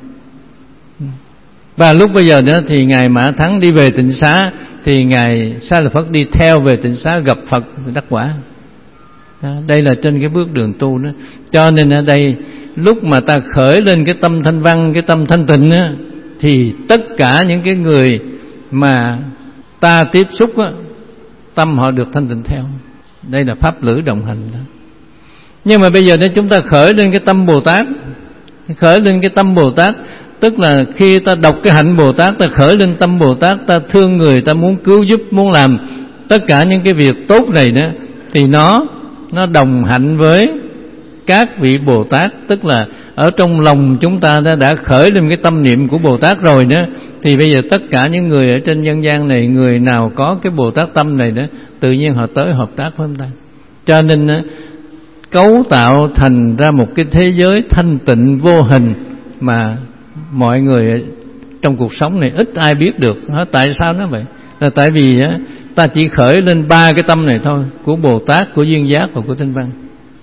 Và lúc bây giờ đó thì Ngài Mã Thắng đi về Tịnh Xá, thì Ngài Xá Lợi Phất đi theo về Tịnh Xá gặp Phật đắc quả. Đây là trên cái bước đường tu đó. Cho nên ở đây lúc mà ta khởi lên cái tâm thanh văn, cái tâm thanh tịnh á, thì tất cả những cái người mà ta tiếp xúc á, tâm họ được thanh tịnh theo. Đây là pháp lữ đồng hành đó. Nhưng mà bây giờ nếu chúng ta khởi lên cái tâm Bồ Tát, khởi lên cái tâm Bồ Tát, tức là khi ta đọc cái hạnh Bồ Tát, ta khởi lên tâm Bồ Tát, ta thương người, ta muốn cứu giúp, muốn làm tất cả những cái việc tốt này đó, thì nó đồng hạnh với các vị Bồ Tát. Tức là ở trong lòng chúng ta đã khởi lên cái tâm niệm của Bồ Tát rồi đó, thì bây giờ tất cả những người ở trên nhân gian này, người nào có cái Bồ Tát tâm này đó, tự nhiên họ tới hợp tác với chúng ta. Cho nên cấu tạo thành ra một cái thế giới thanh tịnh vô hình mà mọi người trong cuộc sống này ít ai biết được. Tại sao nó vậy? Là tại vì ta chỉ khởi lên 3 cái tâm này thôi, của Bồ Tát, của duyên giác và của Thanh Văn.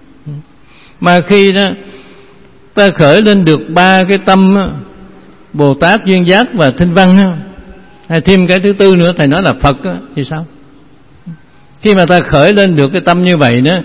Mà khi đó ta khởi lên được 3 cái tâm Bồ Tát, duyên giác và Thanh Văn, hay thêm cái thứ tư nữa thầy nói là Phật thì sao? Khi mà ta khởi lên được cái tâm như vậy đó,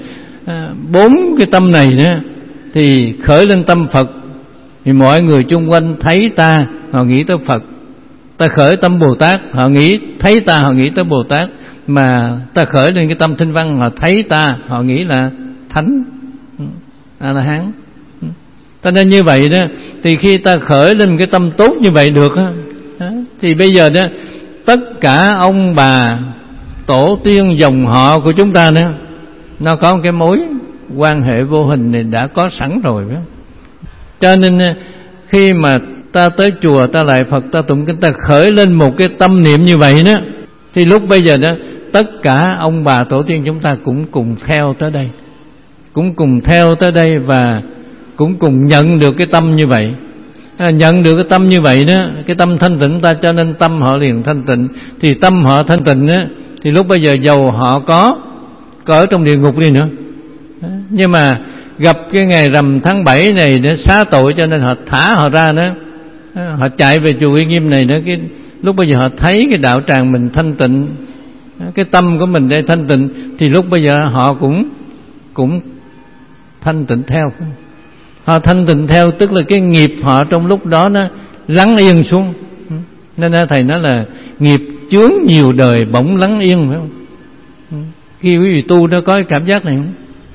4 cái tâm này đó, thì khởi lên tâm Phật, thì mọi người chung quanh thấy ta, họ nghĩ tới Phật. Ta khởi tâm Bồ Tát, họ nghĩ thấy ta, họ nghĩ tới Bồ Tát. Mà ta khởi lên cái tâm Thanh Văn, họ thấy ta, họ nghĩ là Thánh, A-la-hán. Cho nên như vậy đó, thì khi ta khởi lên cái tâm tốt như vậy được đó, thì bây giờ đó tất cả ông bà tổ tiên dòng họ của chúng ta nữa, nó có một cái mối quan hệ vô hình này đã có sẵn rồi đó. Cho nên khi mà ta tới chùa, ta lại Phật, ta tụng kinh, ta khởi lên một cái tâm niệm như vậy đó, thì lúc bây giờ đó tất cả ông bà tổ tiên chúng ta cũng cùng theo tới đây, cũng cùng theo tới đây, và cũng cùng nhận được cái tâm như vậy. Nhận được cái tâm như vậy đó, cái tâm thanh tịnh ta, cho nên tâm họ liền thanh tịnh. Thì tâm họ thanh tịnh đó, thì lúc bây giờ dầu họ có ở trong địa ngục đi nữa, nhưng mà gặp cái ngày rằm tháng 7 này để xá tội, cho nên họ thả họ ra đó, họ chạy về chùa Uy Nghiêm này đó. Cái lúc bây giờ họ thấy cái đạo tràng mình thanh tịnh, cái tâm của mình đây thanh tịnh, thì lúc bây giờ họ cũng thanh tịnh theo. Họ thanh tịnh theo tức là cái nghiệp họ trong lúc đó nó lắng yên xuống. Nên thầy nói là nghiệp chướng nhiều đời bỗng lắng yên, phải không? Khi quý vị tu nó có cái cảm giác này không?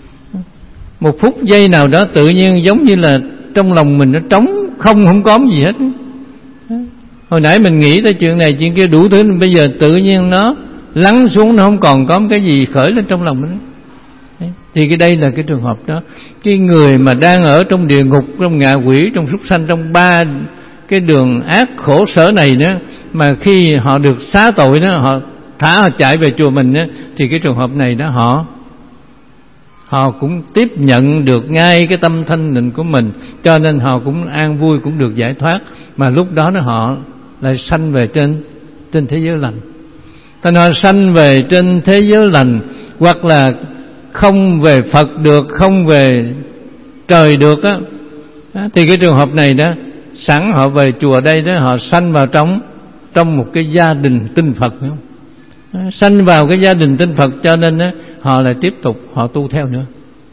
Một phút giây nào đó tự nhiên giống như là trong lòng mình nó trống không có gì hết. Hồi nãy mình nghĩ tới chuyện này chuyện kia đủ thứ, bây giờ tự nhiên nó lắng xuống, nó không còn có cái gì khởi lên trong lòng mình. Thì cái đây là cái trường hợp đó. Cái người mà đang ở trong địa ngục, trong ngạ quỷ, trong súc sanh, trong 3 cái đường ác khổ sở này đó, mà khi họ được xá tội đó, họ thả họ chạy về chùa mình đó, thì cái trường hợp này đó họ cũng tiếp nhận được ngay cái tâm thanh tịnh của mình, cho nên họ cũng an vui, cũng được giải thoát. Mà lúc đó họ lại sanh về trên thế giới lành. Thành họ sanh về trên thế giới lành, hoặc là không về Phật được, không về trời được á, thì cái trường hợp này đó, sẵn họ về chùa đây đó, họ sanh vào trong một cái gia đình tin Phật, phải không? Sanh vào cái gia đình tin Phật, cho nên đó, họ lại tiếp tục họ tu theo nữa.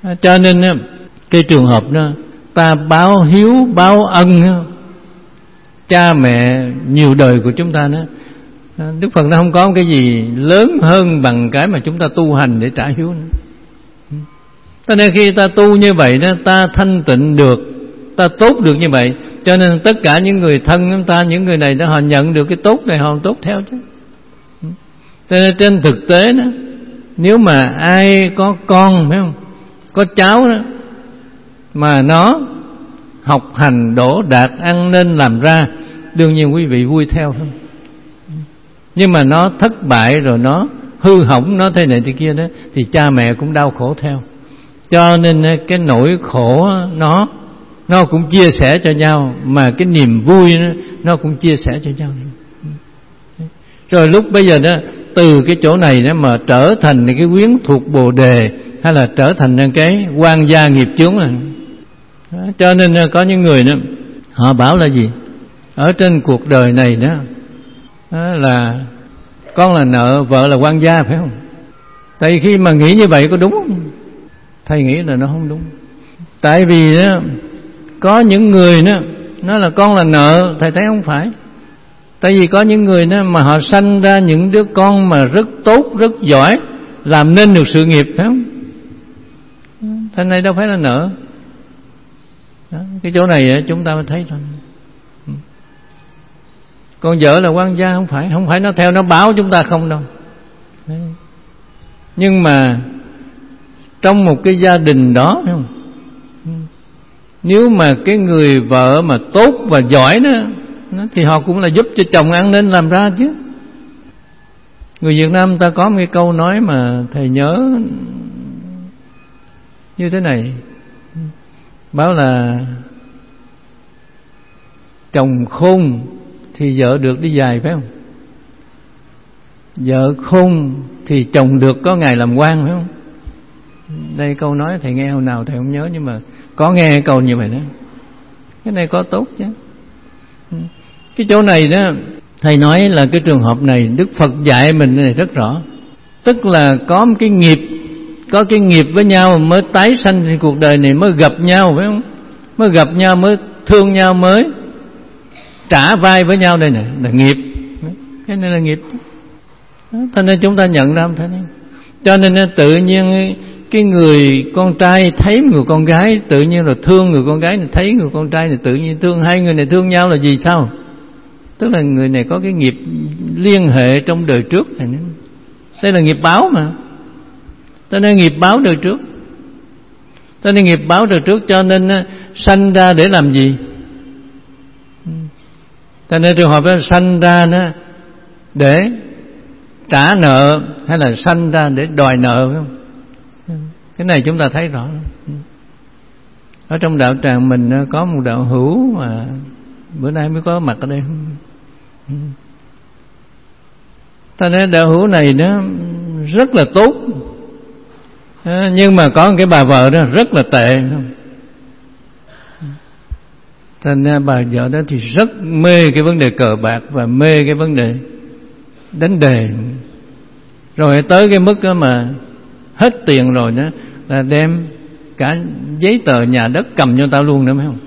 Cho nên cái trường hợp đó, ta báo hiếu báo ân cha mẹ nhiều đời của chúng ta đó, Đức Phật nó không có cái gì lớn hơn bằng cái mà chúng ta tu hành để trả hiếu nữa. Cho nên khi ta tu như vậy đó, ta thanh tịnh được, ta tốt được như vậy, cho nên tất cả những người thân chúng ta, những người này đó, họ nhận được cái tốt này, họ tốt theo chứ. Cho nên trên thực tế đó, nếu mà ai có con, phải không, có cháu đó, mà nó học hành đỗ đạt, ăn nên làm ra, đương nhiên quý vị vui theo thôi. Nhưng mà nó thất bại rồi, nó hư hỏng, nó thế này thế kia đó, thì cha mẹ cũng đau khổ theo. Cho nên cái nỗi khổ nó cũng chia sẻ cho nhau, mà cái niềm vui nó cũng chia sẻ cho nhau. Rồi lúc bây giờ đó, từ cái chỗ này đó mà trở thành cái quyến thuộc Bồ Đề, hay là trở thành cái quan gia nghiệp chướng này. Cho nên có những người đó, họ bảo là gì? Ở trên cuộc đời này đó, là con là nợ, vợ là quan gia, phải không? Tại khi mà nghĩ như vậy có đúng không? Thầy nghĩ là nó không đúng. Tại vì đó, có những người đó, nó là con là nợ, thầy thấy không phải. Tại vì có những người đó mà họ sanh ra những đứa con mà rất tốt, rất giỏi, làm nên được sự nghiệp, phải không? Thành này đâu phải là nợ. Đó, cái chỗ này chúng ta mới thấy thôi. Con vợ là quan gia không phải nó theo nó báo chúng ta không đâu. Đấy. Nhưng mà trong một cái gia đình đó, phải không? Nếu mà cái người vợ mà tốt và giỏi đó, thì họ cũng là giúp cho chồng ăn nên làm ra chứ. Người Việt Nam ta có một cái câu nói mà thầy nhớ như thế này, bảo là chồng khôn thì vợ được đi dài, phải không? Vợ khôn thì chồng được có ngày làm quan, phải không? Đây câu nói thầy nghe hồi nào thầy không nhớ, nhưng mà có nghe câu như vậy đó. Cái này có tốt chứ. Cái chỗ này đó, thầy nói là cái trường hợp này Đức Phật dạy mình này rất rõ. Tức là có một cái nghiệp, có cái nghiệp với nhau mới tái sanh trên cuộc đời này, mới gặp nhau, phải không? Mới gặp nhau, mới thương nhau, mới trả vai với nhau. Đây này là nghiệp. Cái này là nghiệp. Cho nên chúng ta nhận ra thế này. Cho nên tự nhiên cái người con trai thấy người con gái, tự nhiên là thương người con gái này, thấy người con trai này tự nhiên thương. Hai người này thương nhau là gì sao? Tức là người này có cái nghiệp liên hệ trong đời trước này nữa. Đây là nghiệp báo mà. Cho nên nghiệp báo đời trước. Cho nên nghiệp báo đời trước, cho nên sanh ra để làm gì? Cho nên trường hợp đó sanh ra đó để trả nợ, hay là sanh ra để đòi nợ, phải không? Cái này chúng ta thấy rõ. Ở trong đạo tràng mình có một đạo hữu mà bữa nay mới có mặt ở đây. Ta nói đạo hữu này nó rất là tốt, nhưng mà có một cái bà vợ đó rất là tệ. Thành ra bà vợ đó thì rất mê cái vấn đề cờ bạc và mê cái vấn đề đánh đề. Rồi tới cái mức đó mà hết tiền rồi đó là đem cả giấy tờ nhà đất cầm cho tao luôn nữa, phải không?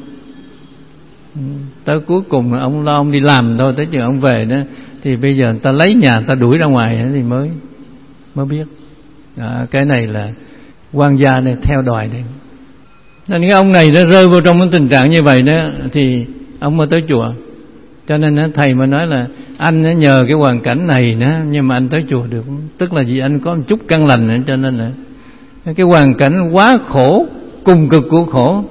Tới cuối cùng ông lo ông đi làm thôi, tới chừng ông về đó thì bây giờ người ta lấy nhà, người ta đuổi ra ngoài thì mới biết. Cái này là quan gia này theo đòi đây. Nên cái ông này nó rơi vào trong cái tình trạng như vậy đó thì ông mới tới chùa. Cho nên thầy mới nói là anh nhờ cái hoàn cảnh này đó, nhưng mà anh tới chùa được. Tức là vì anh có một chút căn lành nữa, cho nên là cái hoàn cảnh quá khổ, cùng cực của khổ,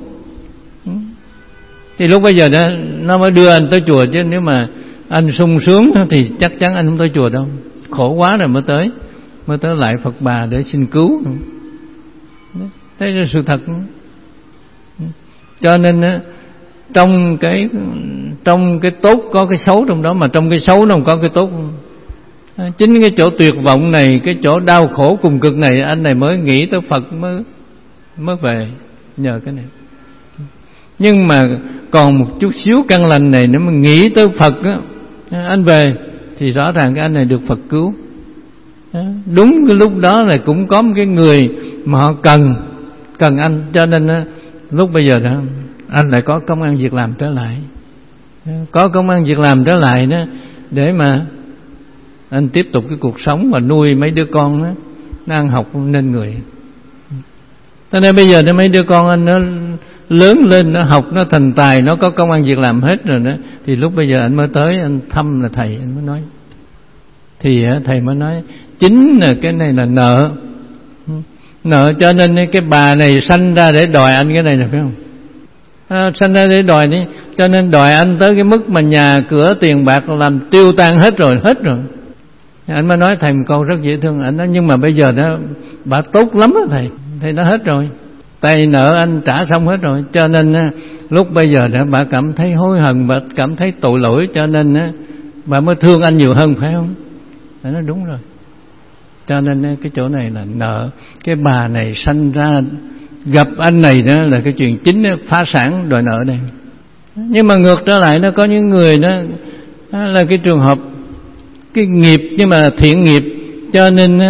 thì lúc bây giờ đó nó mới đưa anh tới chùa. Chứ nếu mà anh sung sướng thì chắc chắn anh không tới chùa đâu. Khổ quá rồi mới tới lại Phật Bà để xin cứu. Thế là sự thật. Cho nên trong cái tốt có cái xấu trong đó, mà trong cái xấu nó không có cái tốt. Chính cái chỗ tuyệt vọng này, cái chỗ đau khổ cùng cực này, anh này mới nghĩ tới Phật, mới về nhờ cái này. Nhưng mà còn một chút xíu căn lành này, nếu mà nghĩ tới Phật á, anh về thì rõ ràng cái anh này được Phật cứu. Đúng cái lúc đó là cũng có một cái người mà họ cần, cần anh. Cho nên lúc bây giờ đó anh lại có công ăn việc làm trở lại, có công ăn việc làm trở lại đó, để mà anh tiếp tục cái cuộc sống và nuôi mấy đứa con đó, nó ăn học nên người. Cho nên bây giờ mấy đứa con anh nó lớn lên, nó học, nó thành tài, nó có công ăn việc làm hết rồi đó, thì lúc bây giờ anh mới tới anh thăm là thầy, anh mới nói, thì thầy mới nói chính là cái này là nợ. Cho nên cái bà này sanh ra để đòi anh cái này là phải không? Sanh ra để đòi đi, cho nên đòi anh tới cái mức mà nhà cửa tiền bạc làm tiêu tan hết rồi. Anh mới nói thầy một câu rất dễ thương. Anh nói nhưng mà bây giờ đó bà tốt lắm đó thầy nói hết rồi, tay nợ anh trả xong hết rồi, cho nên lúc bây giờ đó bà cảm thấy hối hận, bà cảm thấy tội lỗi, cho nên bà mới thương anh nhiều hơn, phải không? Anh nói đúng rồi. Cho nên cái chỗ này là nợ. Cái bà này sanh ra gặp anh này đó là cái chuyện chính phá sản đòi nợ đây. Nhưng mà ngược trở lại, nó có những người đó là cái trường hợp cái nghiệp nhưng mà thiện nghiệp, cho nên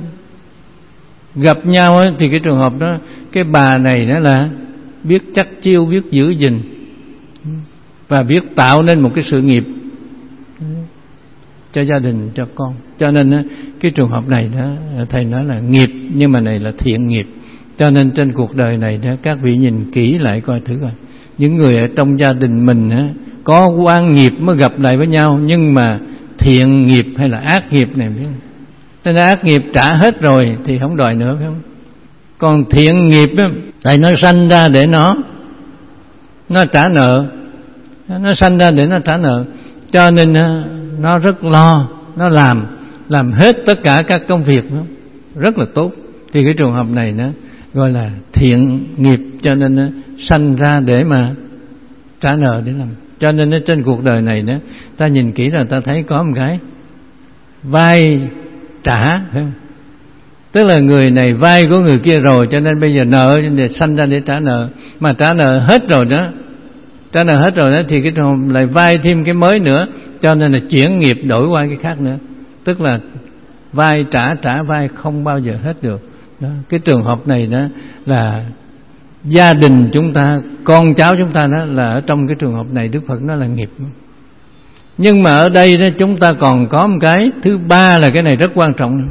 gặp nhau thì cái trường hợp đó cái bà này đó là biết chắc chiêu, biết giữ gìn và biết tạo nên một cái sự nghiệp cho gia đình, cho con. Cho nên cái trường hợp này đó thầy nói là nghiệp, nhưng mà này là thiện nghiệp. Cho nên trên cuộc đời này đó, các vị nhìn kỹ lại coi thử coi, những người ở trong gia đình mình có oan nghiệp mới gặp lại với nhau, nhưng mà thiện nghiệp hay là ác nghiệp này biết không? Nên ác nghiệp trả hết rồi thì không đòi nữa, phải không? Còn thiện nghiệp đó, tại nó sanh ra để nó trả nợ, nó sanh ra để nó trả nợ, cho nên nó rất lo, nó làm hết tất cả các công việc đó, rất là tốt. Thì cái trường hợp này nó gọi là thiện nghiệp, cho nên nó sanh ra để mà trả nợ để làm. Cho nên trên cuộc đời này đó, ta nhìn kỹ là ta thấy có một cái vay trả, phải không? Tức là người này vay của người kia rồi, cho nên bây giờ nợ để sanh ra để trả nợ, mà trả nợ hết rồi đó, thì cái trường lại vay thêm cái mới nữa, cho nên là chuyển nghiệp đổi qua cái khác nữa. Tức là vay trả vay không bao giờ hết được đó. Cái trường hợp này đó là gia đình chúng ta, con cháu chúng ta đó là ở trong cái trường hợp này Đức Phật nói là nghiệp. Nhưng mà ở đây đó chúng ta còn có một cái thứ ba, là cái này rất quan trọng.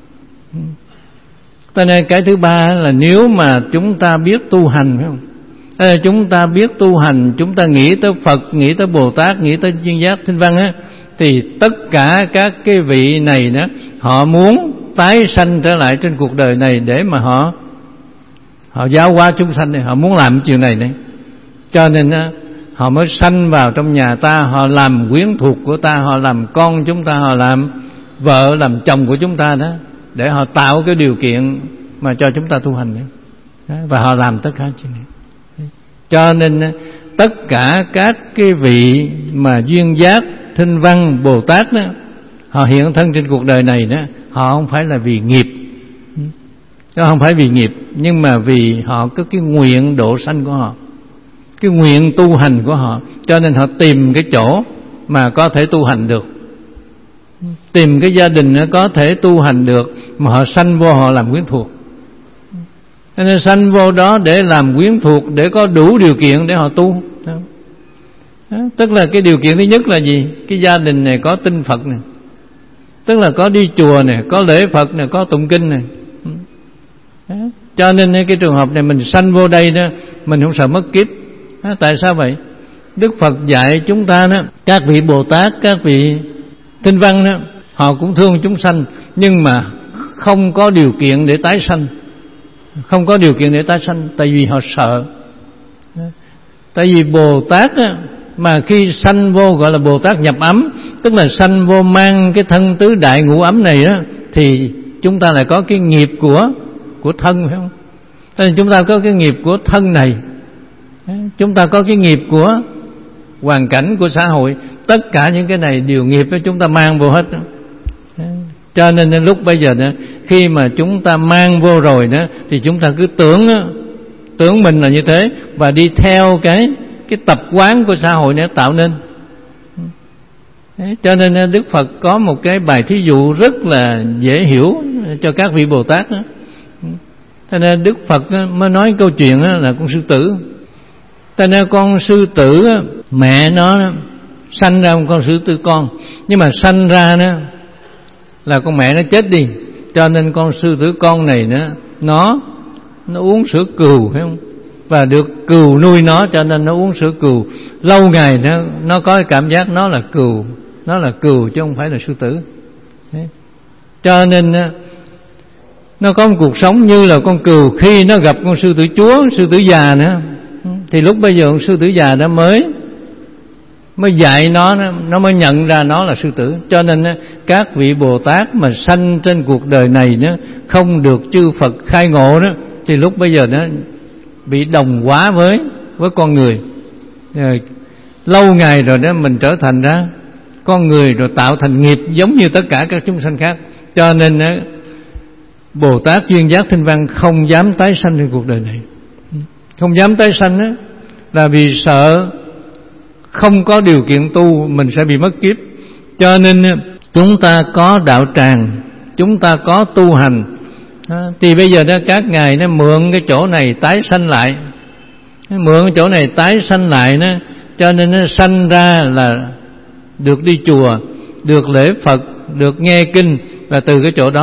Cho nên cái thứ ba là nếu mà chúng ta biết tu hành, phải không? Chúng ta biết tu hành, chúng ta nghĩ tới Phật, nghĩ tới Bồ Tát, nghĩ tới Duyên Giác Thanh Văn á, thì tất cả các cái vị này đó, họ muốn tái sanh trở lại trên cuộc đời này để mà họ giáo hóa chúng sanh này, họ muốn làm chuyện này đấy. Cho nên họ mới sanh vào trong nhà ta, họ làm quyến thuộc của ta, họ làm con chúng ta, họ làm vợ, làm chồng của chúng ta đó, để họ tạo cái điều kiện mà cho chúng ta tu hành đấy. Và họ làm tất cả chuyện này. Cho nên tất cả các cái vị mà Duyên Giác, Thanh Văn, Bồ Tát đó, họ hiện thân trên cuộc đời này đó, họ không phải là vì nghiệp, không phải vì nghiệp, nhưng mà vì họ có cái nguyện độ sanh của họ, cái nguyện tu hành của họ. Cho nên họ tìm cái chỗ mà có thể tu hành được, tìm cái gia đình có thể tu hành được, mà họ sanh vô họ làm quyến thuộc. Cho nên sanh vô đó để làm quyến thuộc, để có đủ điều kiện để họ tu. Tức là cái điều kiện thứ nhất là gì? Cái gia đình này có tin Phật này, tức là có đi chùa này, có lễ Phật này, có tụng kinh này. Cho nên cái trường hợp này mình sanh vô đây đó, mình không sợ mất kiếp. Tại sao vậy? Đức Phật dạy chúng ta đó, các vị Bồ Tát, các vị Thanh Văn đó, họ cũng thương chúng sanh, nhưng mà không có điều kiện để tái sanh. Không có điều kiện để tái sanh, tại vì họ sợ. Tại vì Bồ Tát á, mà khi sanh vô gọi là Bồ Tát nhập ấm, tức là sanh vô mang cái thân tứ đại ngũ ấm này á, thì chúng ta lại có cái nghiệp của thân, phải không? Nên chúng ta có cái nghiệp của thân này, chúng ta có cái nghiệp của hoàn cảnh của xã hội. Tất cả những cái này đều nghiệp đó, chúng ta mang vô hết đó. Cho nên lúc bây giờ đó, khi mà chúng ta mang vô rồi đó, thì chúng ta cứ tưởng mình là như thế, và đi theo cái tập quán của xã hội này tạo nên. Cho nên Đức Phật có một cái bài thí dụ rất là dễ hiểu cho các vị Bồ Tát đó. Cho nên Đức Phật mới nói câu chuyện là con sư tử. Cho nên con sư tử mẹ nó sanh ra một con sư tử con, nhưng mà sanh ra đó là con mẹ nó chết đi, cho nên con sư tử con này nó uống sữa cừu, phải không? Và được cừu nuôi nó, cho nên nó uống sữa cừu. Lâu ngày nó có cảm giác nó là cừu chứ không phải là sư tử. Đấy. Cho nên nó có một cuộc sống như là con cừu. Khi nó gặp con sư tử chúa, sư tử già nữa, thì lúc bây giờ con sư tử già đó mới dạy nó mới nhận ra nó là sư tử. Cho nên các vị Bồ Tát mà sanh trên cuộc đời này không được chư Phật khai ngộ đó, thì lúc bây giờ nó bị đồng hóa với con người. Rồi, lâu ngày rồi đó mình trở thành ra con người, rồi tạo thành nghiệp giống như tất cả các chúng sanh khác. Cho nên Bồ Tát duyên giác thanh văn không dám tái sanh trên cuộc đời này. Không dám tái sanh là vì sợ không có điều kiện tu mình sẽ bị mất kiếp. Cho nên chúng ta có đạo tràng, chúng ta có tu hành, thì bây giờ các ngài mượn cái chỗ này tái sanh lại, mượn cái chỗ này tái sanh lại cho nên nó sanh ra là được đi chùa, được lễ Phật, được nghe kinh, và từ cái chỗ đó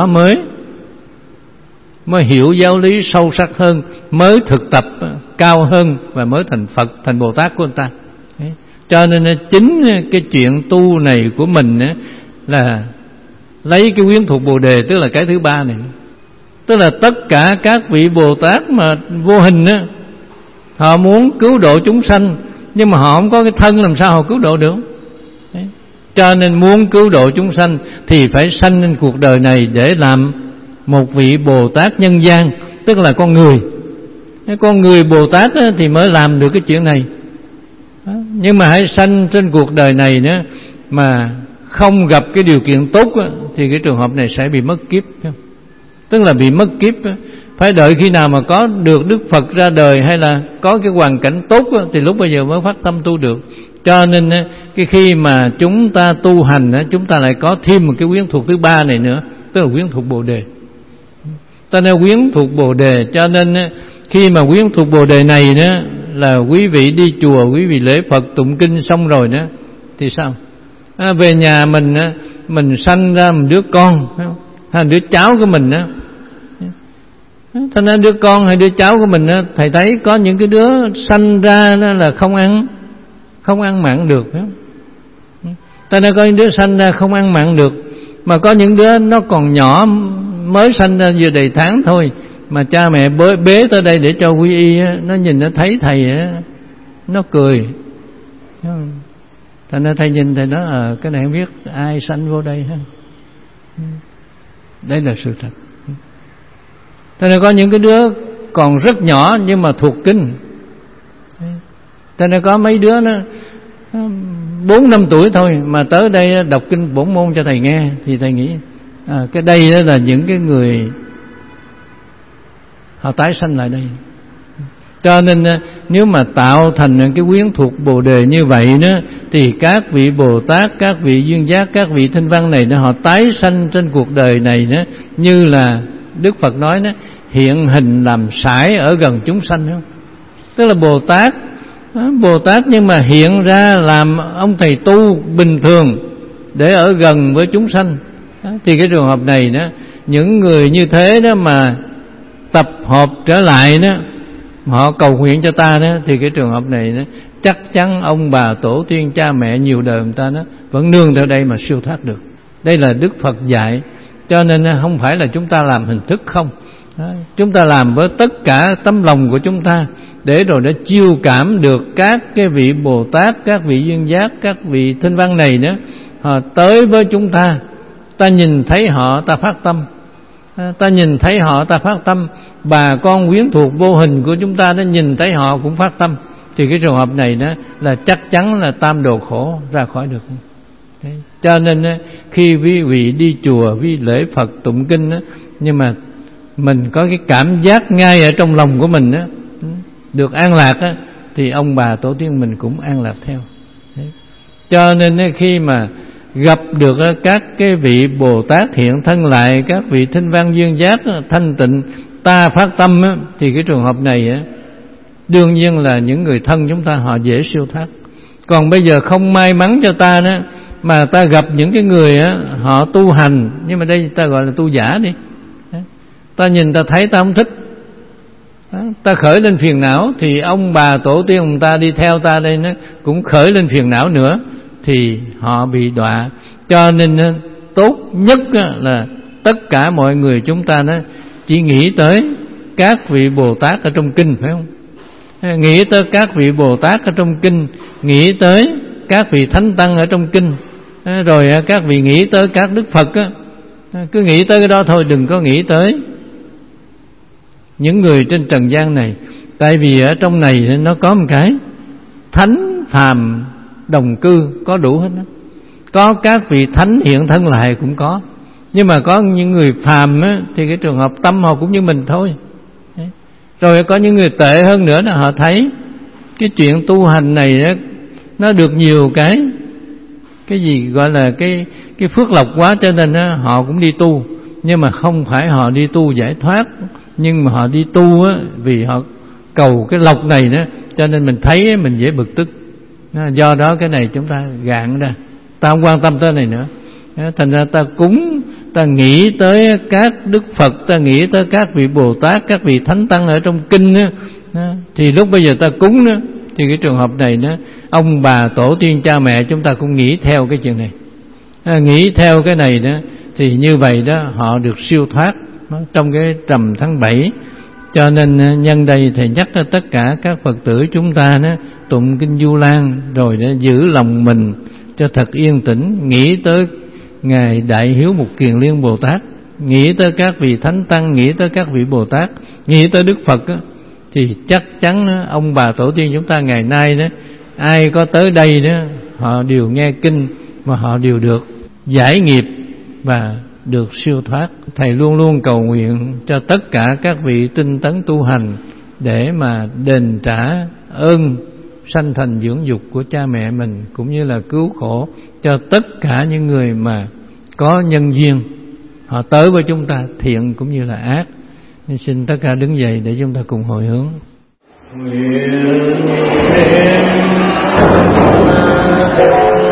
mới hiểu giáo lý sâu sắc hơn, mới thực tập cao hơn, và mới thành Phật, thành Bồ Tát của anh ta. Đấy. Cho nên chính cái chuyện tu này của mình là lấy cái quyến thuộc Bồ Đề, tức là cái thứ ba này. Tức là tất cả các vị Bồ Tát mà vô hình họ muốn cứu độ chúng sanh, nhưng mà họ không có cái thân, làm sao họ cứu độ được. Đấy. Cho nên muốn cứu độ chúng sanh thì phải sanh lên cuộc đời này để làm một vị Bồ Tát nhân gian, tức là con người. Con người Bồ Tát thì mới làm được cái chuyện này. Nhưng mà hãy sanh trên cuộc đời này mà không gặp cái điều kiện tốt thì cái trường hợp này sẽ bị mất kiếp. Tức là bị mất kiếp. Phải đợi khi nào mà có được Đức Phật ra đời, hay là có cái hoàn cảnh tốt thì lúc bây giờ mới phát tâm tu được. Cho nên cái khi mà chúng ta tu hành, chúng ta lại có thêm một cái quyến thuộc thứ ba này nữa, tức là quyến thuộc Bồ Đề. Ta nói quyến thuộc Bồ Đề. Cho nên khi mà quyến thuộc Bồ Đề này là quý vị đi chùa, quý vị lễ Phật tụng kinh xong rồi thì sao? Về nhà mình sanh ra một đứa con, hay đứa cháu của mình Thế nên đứa con hay đứa cháu của mình thầy thấy có những cái đứa sanh ra là không ăn mặn được. Ta nói có những đứa sanh ra không ăn mặn được, mà có những đứa nó còn nhỏ, mới sanh ra vừa đầy tháng thôi, mà cha mẹ bế tới đây để cho quy y, nó nhìn nó thấy thầy nó cười. Thành ra thầy nhìn thầy nói cái này không biết ai sanh vô đây ha. Đây là sự thật. Thành ra có những cái đứa còn rất nhỏ nhưng mà thuộc kinh. Thành ra có mấy đứa nó 4-5 tuổi thôi mà tới đây đọc kinh bổn môn cho thầy nghe, thì thầy nghĩ cái đây đó là những cái người họ tái sanh lại đây. Cho nên nếu mà tạo thành cái quyến thuộc Bồ Đề như vậy thì các vị Bồ Tát, các vị duyên giác, các vị thanh văn này họ tái sanh trên cuộc đời này như là Đức Phật nói hiện hình làm sải ở gần chúng sanh, không? Tức là Bồ Tát nhưng mà hiện ra làm ông thầy tu bình thường để ở gần với chúng sanh. Thì cái trường hợp này những người như thế mà tập hợp trở lại họ cầu nguyện cho ta thì cái trường hợp này chắc chắn ông bà tổ tiên cha mẹ nhiều đời người ta vẫn nương theo đây mà siêu thoát được. Đây là Đức Phật dạy. Cho nên không phải là chúng ta làm hình thức không, chúng ta làm với tất cả tấm lòng của chúng ta, để rồi đã chiêu cảm được các cái vị Bồ Tát, các vị duyên giác, các vị thanh văn này họ tới với chúng ta. Ta nhìn thấy họ ta phát tâm, ta nhìn thấy họ ta phát tâm. Bà con quyến thuộc vô hình của chúng ta nhìn thấy họ cũng phát tâm. Thì cái trường hợp này là chắc chắn là tam đồ khổ ra khỏi được. Đấy. Cho nên khi quý vị đi chùa, vi lễ Phật tụng kinh nhưng mà mình có cái cảm giác ngay ở trong lòng của mình được an lạc thì ông bà tổ tiên mình cũng an lạc theo. Đấy. Cho nên khi mà gặp được các cái vị Bồ Tát hiện thân lại, các vị thanh văn duyên giác thanh tịnh ta phát tâm á, thì cái trường hợp này á, đương nhiên là những người thân chúng ta họ dễ siêu thoát. Còn bây giờ không may mắn cho ta đó, mà ta gặp những cái người á, họ tu hành, nhưng mà đây ta gọi là tu giả đi, ta nhìn ta thấy ta không thích, ta khởi lên phiền não, thì ông bà tổ tiên của ta đi theo ta đây nó cũng khởi lên phiền não nữa, thì họ bị đọa. Cho nên tốt nhất là tất cả mọi người chúng ta nó chỉ nghĩ tới các vị Bồ Tát ở trong kinh, phải không? Nghĩ tới các vị Bồ Tát ở trong kinh, nghĩ tới các vị Thánh Tăng ở trong kinh, rồi các vị nghĩ tới các Đức Phật á, cứ nghĩ tới cái đó thôi, đừng có nghĩ tới những người trên trần gian này. Tại vì ở trong này nó có một cái thánh phàm đồng cư, có đủ hết đó. Có các vị thánh hiện thân lại cũng có, nhưng mà có những người phàm á, thì cái trường hợp tâm họ cũng như mình thôi. Rồi có những người tệ hơn nữa là họ thấy cái chuyện tu hành này đó, nó được nhiều cái gì gọi là cái phước lộc quá, cho nên đó, họ cũng đi tu. Nhưng mà không phải họ đi tu giải thoát, nhưng mà họ đi tu á, vì họ cầu cái lộc này đó, cho nên mình thấy mình dễ bực tức. Do đó cái này chúng ta gạn ra, ta không quan tâm tới này nữa. Thành ra ta cúng, ta nghĩ tới các Đức Phật, ta nghĩ tới các vị Bồ Tát, các vị Thánh Tăng ở trong kinh đó, thì lúc bây giờ ta cúng đó, thì cái trường hợp này đó, ông bà tổ tiên cha mẹ chúng ta cũng nghĩ theo cái chuyện này. Nghĩ theo cái này đó, thì như vậy đó họ được siêu thoát trong cái rằm tháng 7. Cho nên nhân đây thầy nhắc cho tất cả các Phật tử chúng ta đó, tụng kinh Du Lan rồi đó, giữ lòng mình cho thật yên tĩnh, nghĩ tới Ngài Đại Hiếu Mục Kiền Liên Bồ Tát, nghĩ tới các vị Thánh Tăng, nghĩ tới các vị Bồ Tát, nghĩ tới Đức Phật đó, thì chắc chắn đó, ông bà tổ tiên chúng ta ngày nay đó, ai có tới đây đó, họ đều nghe kinh mà họ đều được giải nghiệp và được siêu thoát. Thầy luôn luôn cầu nguyện cho tất cả các vị tinh tấn tu hành để mà đền trả ơn sanh thành dưỡng dục của cha mẹ mình, cũng như là cứu khổ cho tất cả những người mà có nhân duyên họ tới với chúng ta, thiện cũng như là ác. Nên xin tất cả đứng dậy để chúng ta cùng hồi hướng. Nguyện